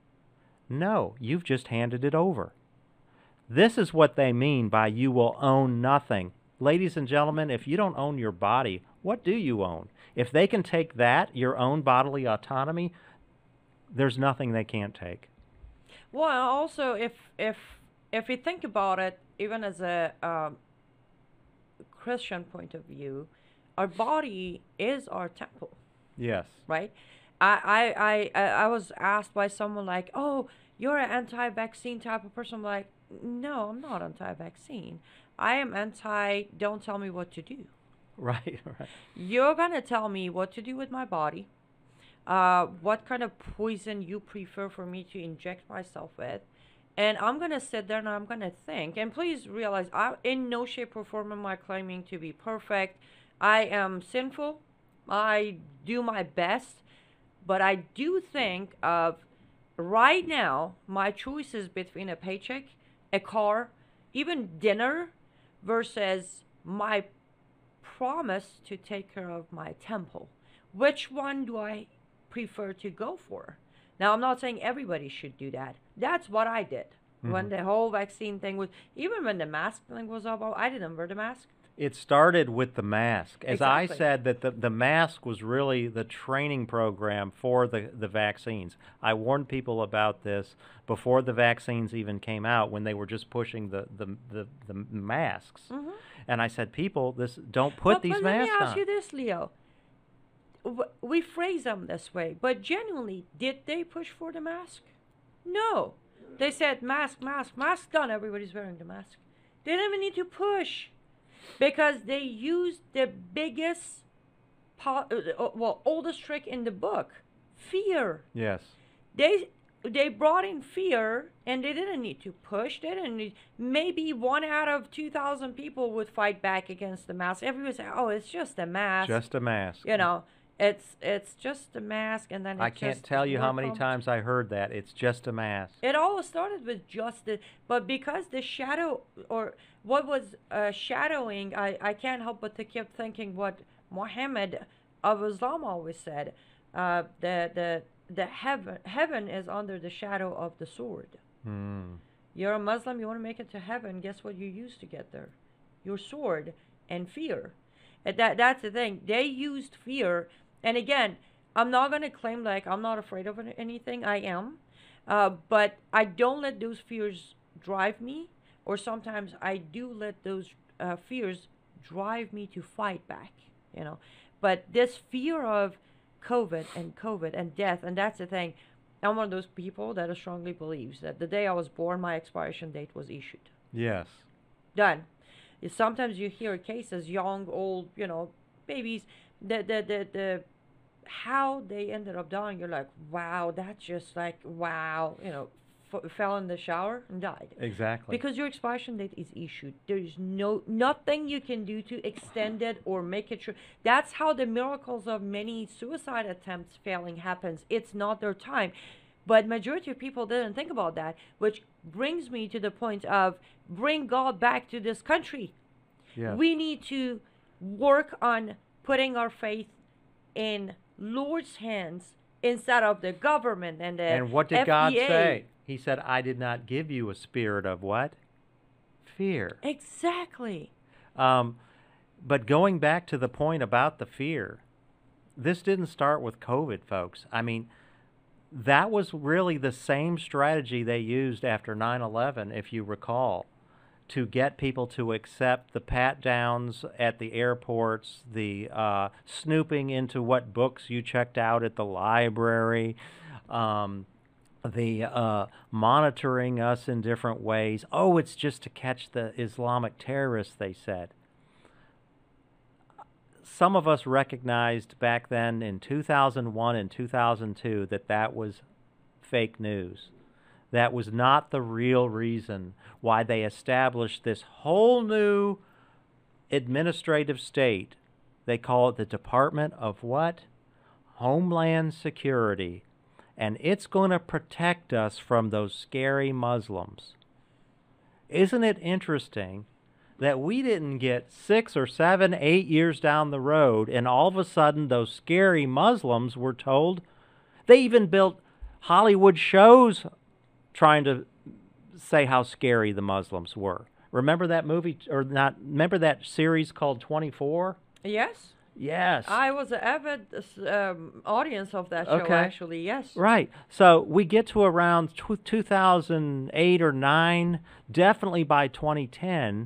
No, you've just handed it over. This is what they mean by you will own nothing. Ladies and gentlemen, if you don't own your body, what do you own? If they can take that, your own bodily autonomy, there's nothing they can't take. Well, also, if if if we think about it, even as a um, Christian point of view, our body is our temple. Yes. Right? I, I, I, I was asked by someone like, oh, you're an anti-vaccine type of person. I'm like, no, I'm not anti-vaccine. I am anti, don't tell me what to do. Right, right. You're going to tell me what to do with my body, uh, what kind of poison you prefer for me to inject myself with. And I'm going to sit there and I'm going to think. And please realize, I, in no shape or form am I claiming to be perfect. I am sinful. I do my best. But I do think of, right now, my choices between a paycheck, a car, even dinner, versus my promise to take care of my temple. Which one do I prefer to go for? Now, I'm not saying everybody should do that. That's what I did. Mm-hmm. When the whole vaccine thing was, even when the mask thing was up, I didn't wear the mask. It started with the mask. As Exactly. I said, that the, the mask was really the training program for the, the vaccines. I warned people about this before the vaccines even came out, when they were just pushing the, the, the, the masks. Mm-hmm. And I said, people, this don't put but, these but masks on. Let me ask you this, Leo. We phrase them this way, but genuinely, did they push for the mask? No. They said mask, mask, mask done. Everybody's wearing the mask. They didn't even need to push, because they used the biggest, po- uh, well, oldest trick in the book, fear. Yes. They they brought in fear, and they didn't need to push. They didn't need. Maybe one out of two thousand people would fight back against the mask. Everyone said, "Oh, it's just a mask." Just a mask. You know. It's it's just a mask, and then it I can't just tell you how many comes. times I heard that. It's just a mask. It all started with just the, but because the shadow, or what was uh, shadowing, I, I can't help but to keep thinking what Muhammad of Islam always said. Uh, the the the heaven heaven is under the shadow of the sword. Hmm. You're a Muslim, you want to make it to heaven. Guess what you use to get there? Your sword and fear. And that that's the thing. They used fear. And again, I'm not going to claim like I'm not afraid of anything. I am. Uh, but I don't let those fears drive me. Or sometimes I do let those uh, fears drive me to fight back. You know. But this fear of COVID and COVID and death, and that's the thing. I'm one of those people that strongly believes that the day I was born, my expiration date was issued. Yes. Done. Sometimes you hear cases, young, old, you know, babies, the, the, the, the, how they ended up dying, you're like, wow, that's just like, wow, you know, f- fell in the shower and died. Exactly. Because your expiration date is issued. There's no, nothing you can do to extend it or make it true. That's how the miracles of many suicide attempts failing happens. It's not their time. But majority of people didn't think about that, which brings me to the point of bring God back to this country. Yes. We need to work on putting our faith in Lord's hands instead of the government and the And what did F D A. God say? He said, I did not give you a spirit of what? Fear. Exactly. Um, but going back to the point about the fear, this didn't start with COVID, folks. I mean, that was really the same strategy they used after nine eleven, if you recall, to get people to accept the pat-downs at the airports, the uh, snooping into what books you checked out at the library, um, the uh, monitoring us in different ways. Oh, it's just to catch the Islamic terrorists, they said. Some of us recognized back then in two thousand one and two thousand two that that was fake news. That was not the real reason why they established this whole new administrative state. They call it the Department of what? Homeland Security. And it's going to protect us from those scary Muslims. Isn't it interesting that we didn't get six or seven, eight years down the road, and all of a sudden those scary Muslims were told? They even built Hollywood shows trying to say how scary the Muslims were. Remember that movie, or not, remember that series called twenty-four? Yes. Yes. I was an avid um, audience of that show, Okay. actually, yes. Right. So we get to around two thousand eight or nine, definitely by twenty ten,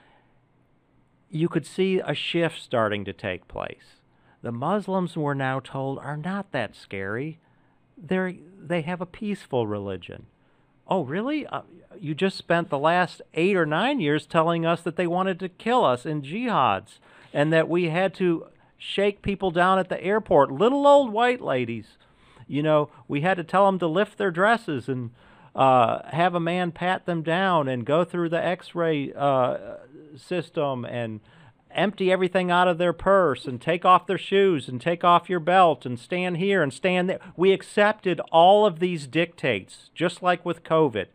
you could see a shift starting to take place. The Muslims, we're now told, are not that scary. They're, they have a peaceful religion. Oh, really? Uh, you just spent the last eight or nine years telling us that they wanted to kill us in jihads and that we had to shake people down at the airport, little old white ladies. You know, we had to tell them to lift their dresses and uh, have a man pat them down and go through the x-ray uh, system and empty everything out of their purse and take off their shoes and take off your belt and stand here and stand there. We accepted all of these dictates, just like with COVID.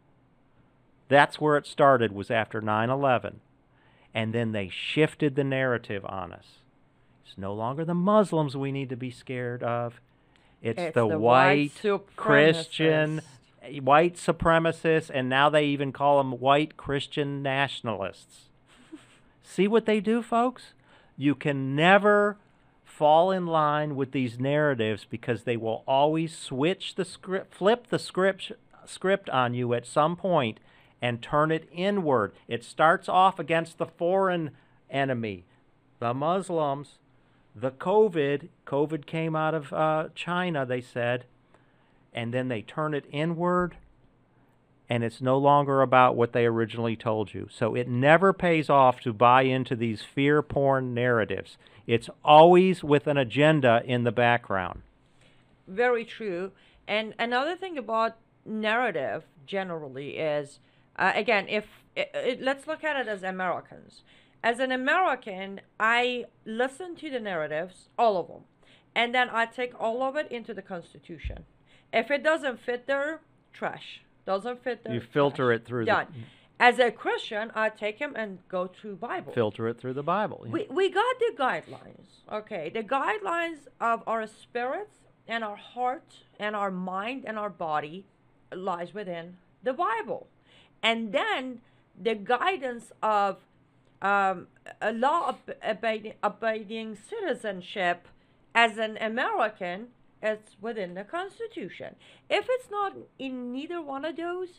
That's where it started, was after nine eleven. And then they shifted the narrative on us. It's no longer the Muslims we need to be scared of. It's, It's the, the white, white Christian, supremacists. white supremacists, and now they even call them white Christian nationalists. See what they do, folks? You can never fall in line with these narratives because they will always switch the script, flip the script, script on you at some point and turn it inward. It starts off against the foreign enemy, the Muslims, the COVID. COVID came out of uh, China, they said, and then they turn it inward, and it's no longer about what they originally told you. So it never pays off to buy into these fear porn narratives. It's always with an agenda in the background. Very true. And another thing about narrative generally is, uh, again, if it, it, let's look at it as Americans. As an American, I listen to the narratives, all of them, and then I take all of it into the Constitution. If it doesn't fit there, trash. Doesn't fit there. You filter trash. it through Done. the... As a Christian, I take him and go through Bible. Filter it through the Bible. Yeah. We we got the guidelines. Okay, the guidelines of our spirits and our heart and our mind and our body lies within the Bible. And then the guidance of um, a law abiding, abiding citizenship as an American is within the Constitution. If it's not in neither one of those,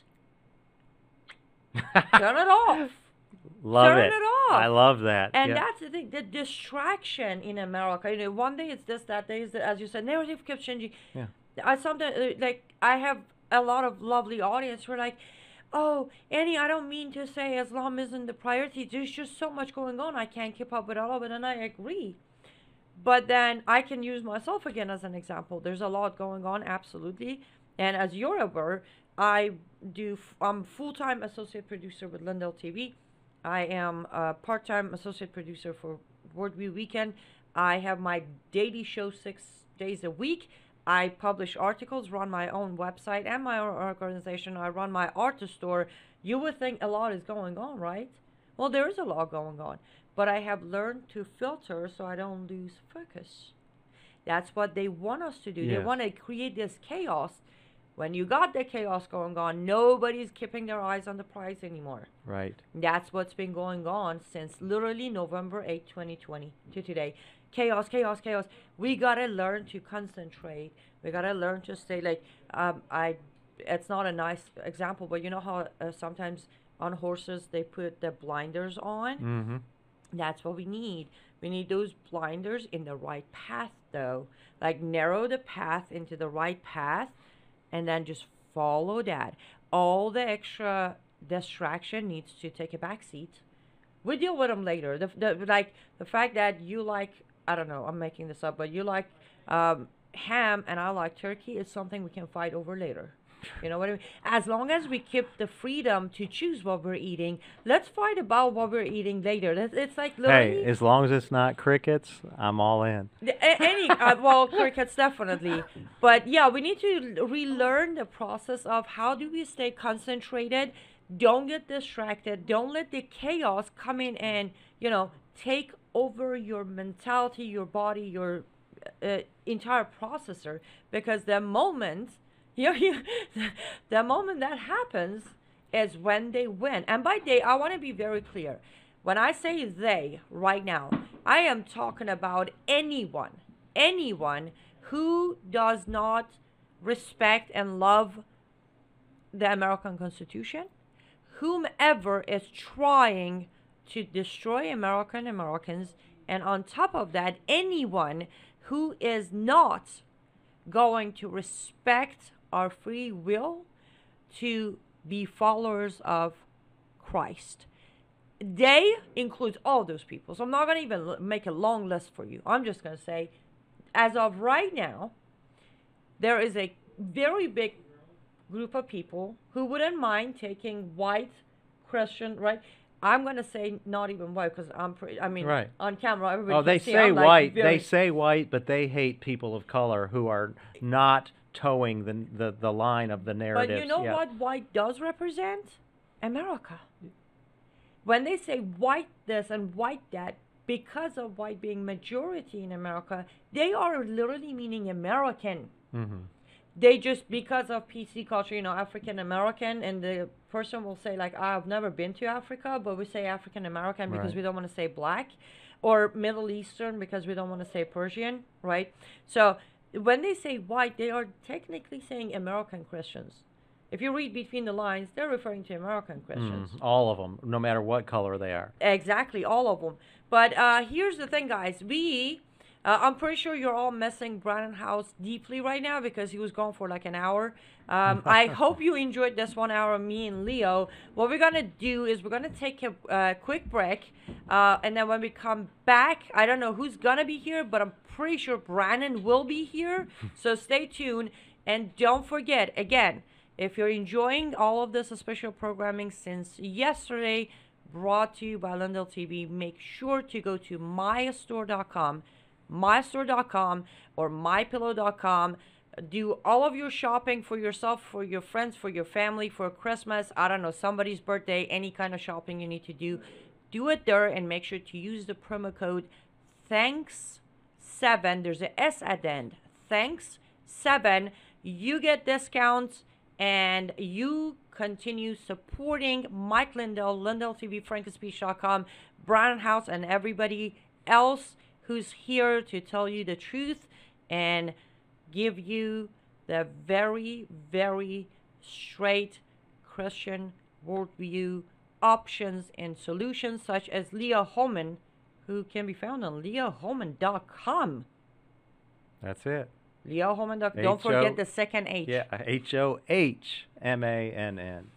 turn it off. Love Turn it. it off. I love that. And yeah. that's the thing, the distraction in America. You know, one day it's this, that day is that, as you said, narrative keeps changing. Yeah. I sometimes, uh, like, I have a lot of lovely audience who are like, oh, Annie, I don't mean to say Islam isn't the priority. There's just so much going on. I can't keep up with all of it, and I agree. But then I can use myself again as an example. There's a lot going on, absolutely. And as you're aware, I do, I'm full-time associate producer with Lindell T V. I am a part-time associate producer for Worldview Weekend. I have my daily show six days a week. I publish articles, run my own website and my own organization. I run my artist store. You would think a lot is going on, right? Well, there is a lot going on. But I have learned to filter so I don't lose focus. That's what they want us to do. Yes. They want to create this chaos. When you got the chaos going on, nobody's keeping their eyes on the prize anymore. Right. That's what's been going on since literally November eighth, twenty twenty to today. Chaos, chaos, chaos. We got to learn to concentrate. We got to learn to stay like, um, I, it's not a nice example, but you know how uh, sometimes on horses they put the blinders on? Mm-hmm. That's what we need. We need those blinders in the right path, though. Like, narrow the path into the right path, and then just follow that. All the extra distraction needs to take a back seat. We deal with them later. The, the like the fact that you like, I don't know, I'm making this up, but you like um, ham and I like turkey is something we can fight over later. You know what I mean? As long as we keep the freedom to choose what we're eating, let's fight about what we're eating later. It's, it's like literally. Hey, as long as it's not crickets, I'm all in. Any uh, well, crickets definitely, but yeah, we need to relearn the process of how do we stay concentrated. Don't get distracted. Don't let the chaos come in and, you know, take over your mentality, your body, your uh, entire processor. Because the moment. You know, you, the moment that happens is when they win. And by they, I want to be very clear. When I say they right now, I am talking about anyone, anyone who does not respect and love the American Constitution, whomever is trying to destroy American Americans, and on top of that, anyone who is not going to respect our free will to be followers of Christ. They includes all those people. So I'm not going to even make a long list for you. I'm just going to say, as of right now, there is a very big group of people who wouldn't mind taking white Christian, right? I'm going to say not even white because I'm pretty, I mean, right. on camera, everybody Oh, can they see say I'm like white. very- They say white, but they hate people of color who are not towing the the, the line of the narrative. But you know yeah. what white does represent? America. When they say white this and white that, because of white being majority in America, they are literally meaning American. Mm-hmm. They just, because of P C culture, you know, African American, and the person will say like, I've never been to Africa, but we say African American because Right. we don't want to say black, or Middle Eastern because we don't want to say Persian, right? So when they say white, they are technically saying American Christians. If you read between the lines, they're referring to American Christians. Mm, all of them, no matter what color they are. Exactly, all of them. But uh, here's the thing, guys. We, uh, I'm pretty sure you're all missing Brandon House deeply right now because he was gone for like an hour. Um, I hope you enjoyed this one hour of me and Leo. What we're going to do is we're going to take a uh, quick break. Uh, and then when we come back, I don't know who's going to be here, but I'm pretty sure Brandon will be here. So stay tuned. And don't forget, again, if you're enjoying all of this special programming since yesterday, brought to you by Lindell T V, make sure to go to my store dot com, my store dot com or my pillow dot com. Do all of your shopping for yourself, for your friends, for your family, for Christmas, I don't know, somebody's birthday, any kind of shopping you need to do. Do it there and make sure to use the promo code thanks seven. There's an S at the end. thanks seven. You get discounts and you continue supporting Mike Lindell, Lindell T V, frank speech dot com, Brown House, and everybody else who's here to tell you the truth and give you the very, very straight Christian worldview options and solutions, such as Leah Holman, who can be found on leah holman dot com. That's it. leah holman dot com. Don't forget the second H. Yeah, H O H M A N N.